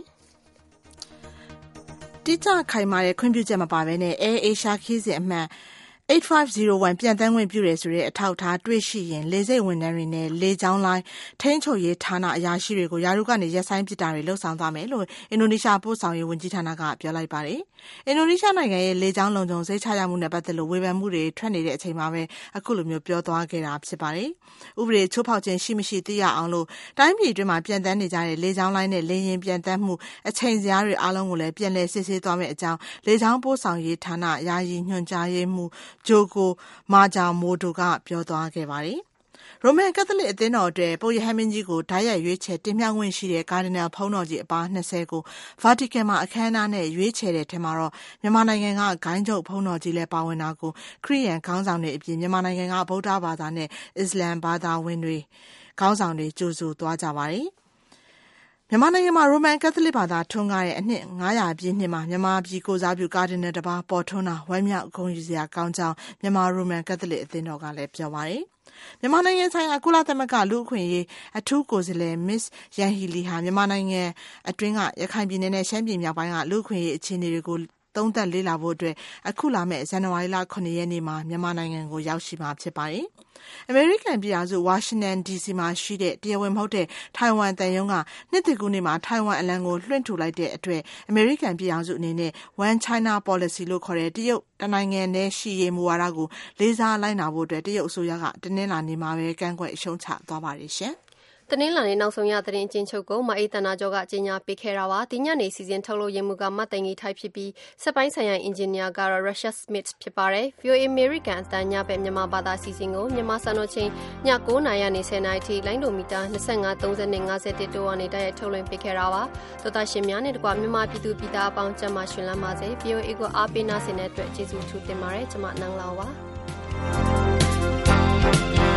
တိကျခိုင်မာတဲ့ခွင့်ပြုချက်မပါဘဲနဲ့ Air Asia ခီးစဉ်အမှတ်eight five zero oneပြန်တန်းခွင့်ပြုတယ်ဆိုတဲ့အထောက်အထားတွေ့ရှိရင်လေဆိပ်ဝန်ထမ်းတွေနဲ့လေကြောင်းလိုင်းထိန်းချုပ်ရေးဌာနအရာရှိတွေကိုယာရုကနေရက်ဆိုင်ပစ်တာတွေလှုပ်ဆောင်သွားမယ်လို့အင်ဒိုနီးရှားပို့ဆောင်ရေးဝန်ကြီးဌာနကပြောလိုက်ပါတယ်။အင်ဒိုနီးရှားနိုင်ငံရဲ့လေကြောင်းလုံခြုံစိတ်ချရမှုနဲ့ပတ်သက်လို့ဝေဖန်မှုတွေထွက်နေတဲ့အချိန်မှာပဲအခုလိုမျိုးပြောသွားခဲ့တာဖြစ်ပါတယ်။ဥပဒေချိုးဖောက်ခြင်းရှိမရှိသိရအောင်လို့တိုင်းပြည်အတွင်းမှာပြန်တန်းနေကြတဲ့လေကြောင်းလိုင်းနဲ့လေယာဉ်ပြန်တန်းမှုအချိန်စရာတွေအားလုံးကိုလည်းပြန်လည်စစ်ဆေးသွားမယ့်အကြောင်းလေကြောင်းပို့ဆောင်ရေးဌာနယာယီညွှန်ကြားရေးမှူးဂျိုကိုမာဂျာမိုဒိုကပြောသွားခဲ့ပါတယ်။ရိုမန်ကက်သလစ်အသင်းတော်အတွက်ပုပ်ရဟန်းမင်းကြီးကိုဓာတ်ရိုက်ရွေးချယ်တင်မြှောက်ခွင့်ရှိတဲ့ကာဒီနယ်ဖုန်းတော်ကြီးအပါနှစ်ဆယ်ကိုဗာတီကန်မှာအခမ်းအနားနဲ့ရွေးချယ်တဲ့ထဲမှာတော့မြန်မာနိုင်ငံကဂိုင်းချုပ်ဖုန်းတော်ကြီးလည်းပါဝင်တာကိုခရစ်ယာန်ခေါင်းဆောင်တွေအပြင်မြန်မာနိုင်ငံကဗုဒ္ဓဘာသာနဲ့အစ္စလမ်ဘာသာဝင်တွေခေါင်းဆောင်တွေကြိုဆိုသွားကြပါတယ်။မြန်မာနိုင်ငံမှာရိုမန်ကက်သလစ်ဘာသာထွန်းကားတဲ့အနှစ်၅၀၀ပြည့်နှစ်မှာမြန်မာပြည်ကိုစားပြုကာဒီနယ်တစ်ပါးပေါ်ထွန်းတာဝမ်းမြောက်ဂုဏ်ယူစရာကောင်းကြောင်းမြန်မာရိုမန်ကက်သလစ်အသင်းတော်ကလည်းပြောပါတယ်။မြန်မာနိုင်ငံဆိုင်ရာကုလသမဂ္ဂလူ့အခွင့်အရေးအထူးကိုယ်စားလှယ် Miss ယန်ဟီလီဟာမြန်မာနိုင်ငံအတွင်းကရခိုင်ပြည်နယ်နဲ့ရှမ်းပြည်မြောက်ပိုင်းကလူ့အခွင့်အရေးအခြေအနေတွေကိုသုံးသပ်လေ့လာဖို့အတွက်အခုလာမယ့်ဇန်နဝါရီလခုနှစ်ရက်နေ့မှာမြန်မာနိုင်ငံကိုရောက်ရှိမှာဖြစ်ပါတယ်။အမေရိကန်ပြည်ထောင်စုဝါရှင်တန်ဒီစီမှာရှိတဲ့တရားဝင်မဟုတ်တဲ့ထိုင်ဝမ်တန်ယုံကနှစ်တကူနေ့မှာထိုင်ဝမ်အလံကိုလွှင့်ထူလိုက်တဲ့အတွက်အမေရိကန်ပြည်ထောင်စုအနေနဲ့ One China Policy လို့ခေါ်တဲ့တရုတ်တနိုင်ငံနဲ့ရှိရေးမူဝါဒကိုလေးစားလိုက်နာဖို့အတွက်တရုတ်အစိုးရကတနင်္လာနေ့မှာပဲကန့်ကွက်ရှုံချသွားပါတယ်ရှင်။
တနင်္လာနေ့နောက်ဆုံးရသတင်းအကျဉ်းချုပ်ကိုမအေးတနာကျော်ကကြီးညာပေးခဲ့တာပါဒီညနေစီစဉ်ထုတ်လို့ရမှုကမတ်တိုင်ကြီးထိုက်ဖြစ်ပြီးစက်ပိုင်းဆိုင်ရာအင်ဂျင်နီယာကတော့ Russia Smith ဖြစ်ပါတယ် ဗီအိုအေ American အတန်းညဘက်မြန်မာဘာသာစီစဉ်ကိုမြန်မာစံတော်ချိန်ည၉နာရီကနေဆယ်နာရီထိလိုင်းဒိုမီတာ၂၅ ၃၂ ၅၁တို့ကနေတိုက်ရိုက်ထုတ်လွှင့်ပေးခဲ့တာပါသောတာရှင်များနဲ့တကွမြန်မာပြည်သူပြည်သားအပေါင်းကျန်းမာရှင်လန်းပါစေ ဗီအိုအေ ကိုအားပေးနာဆင်တဲ့အတွက်ကျေးဇူးထူးတင်ပါတယ်ကျွန်မနန်းလောင်ပါ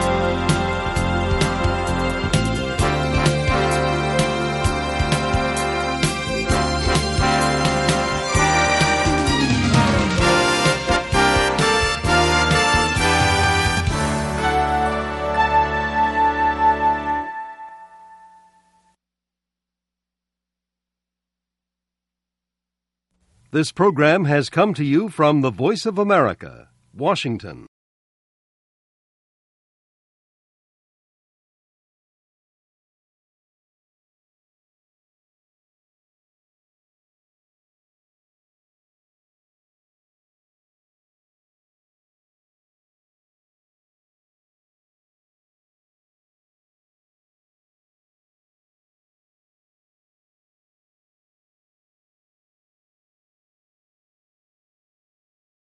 This program has come to you from the Voice of America, Washington.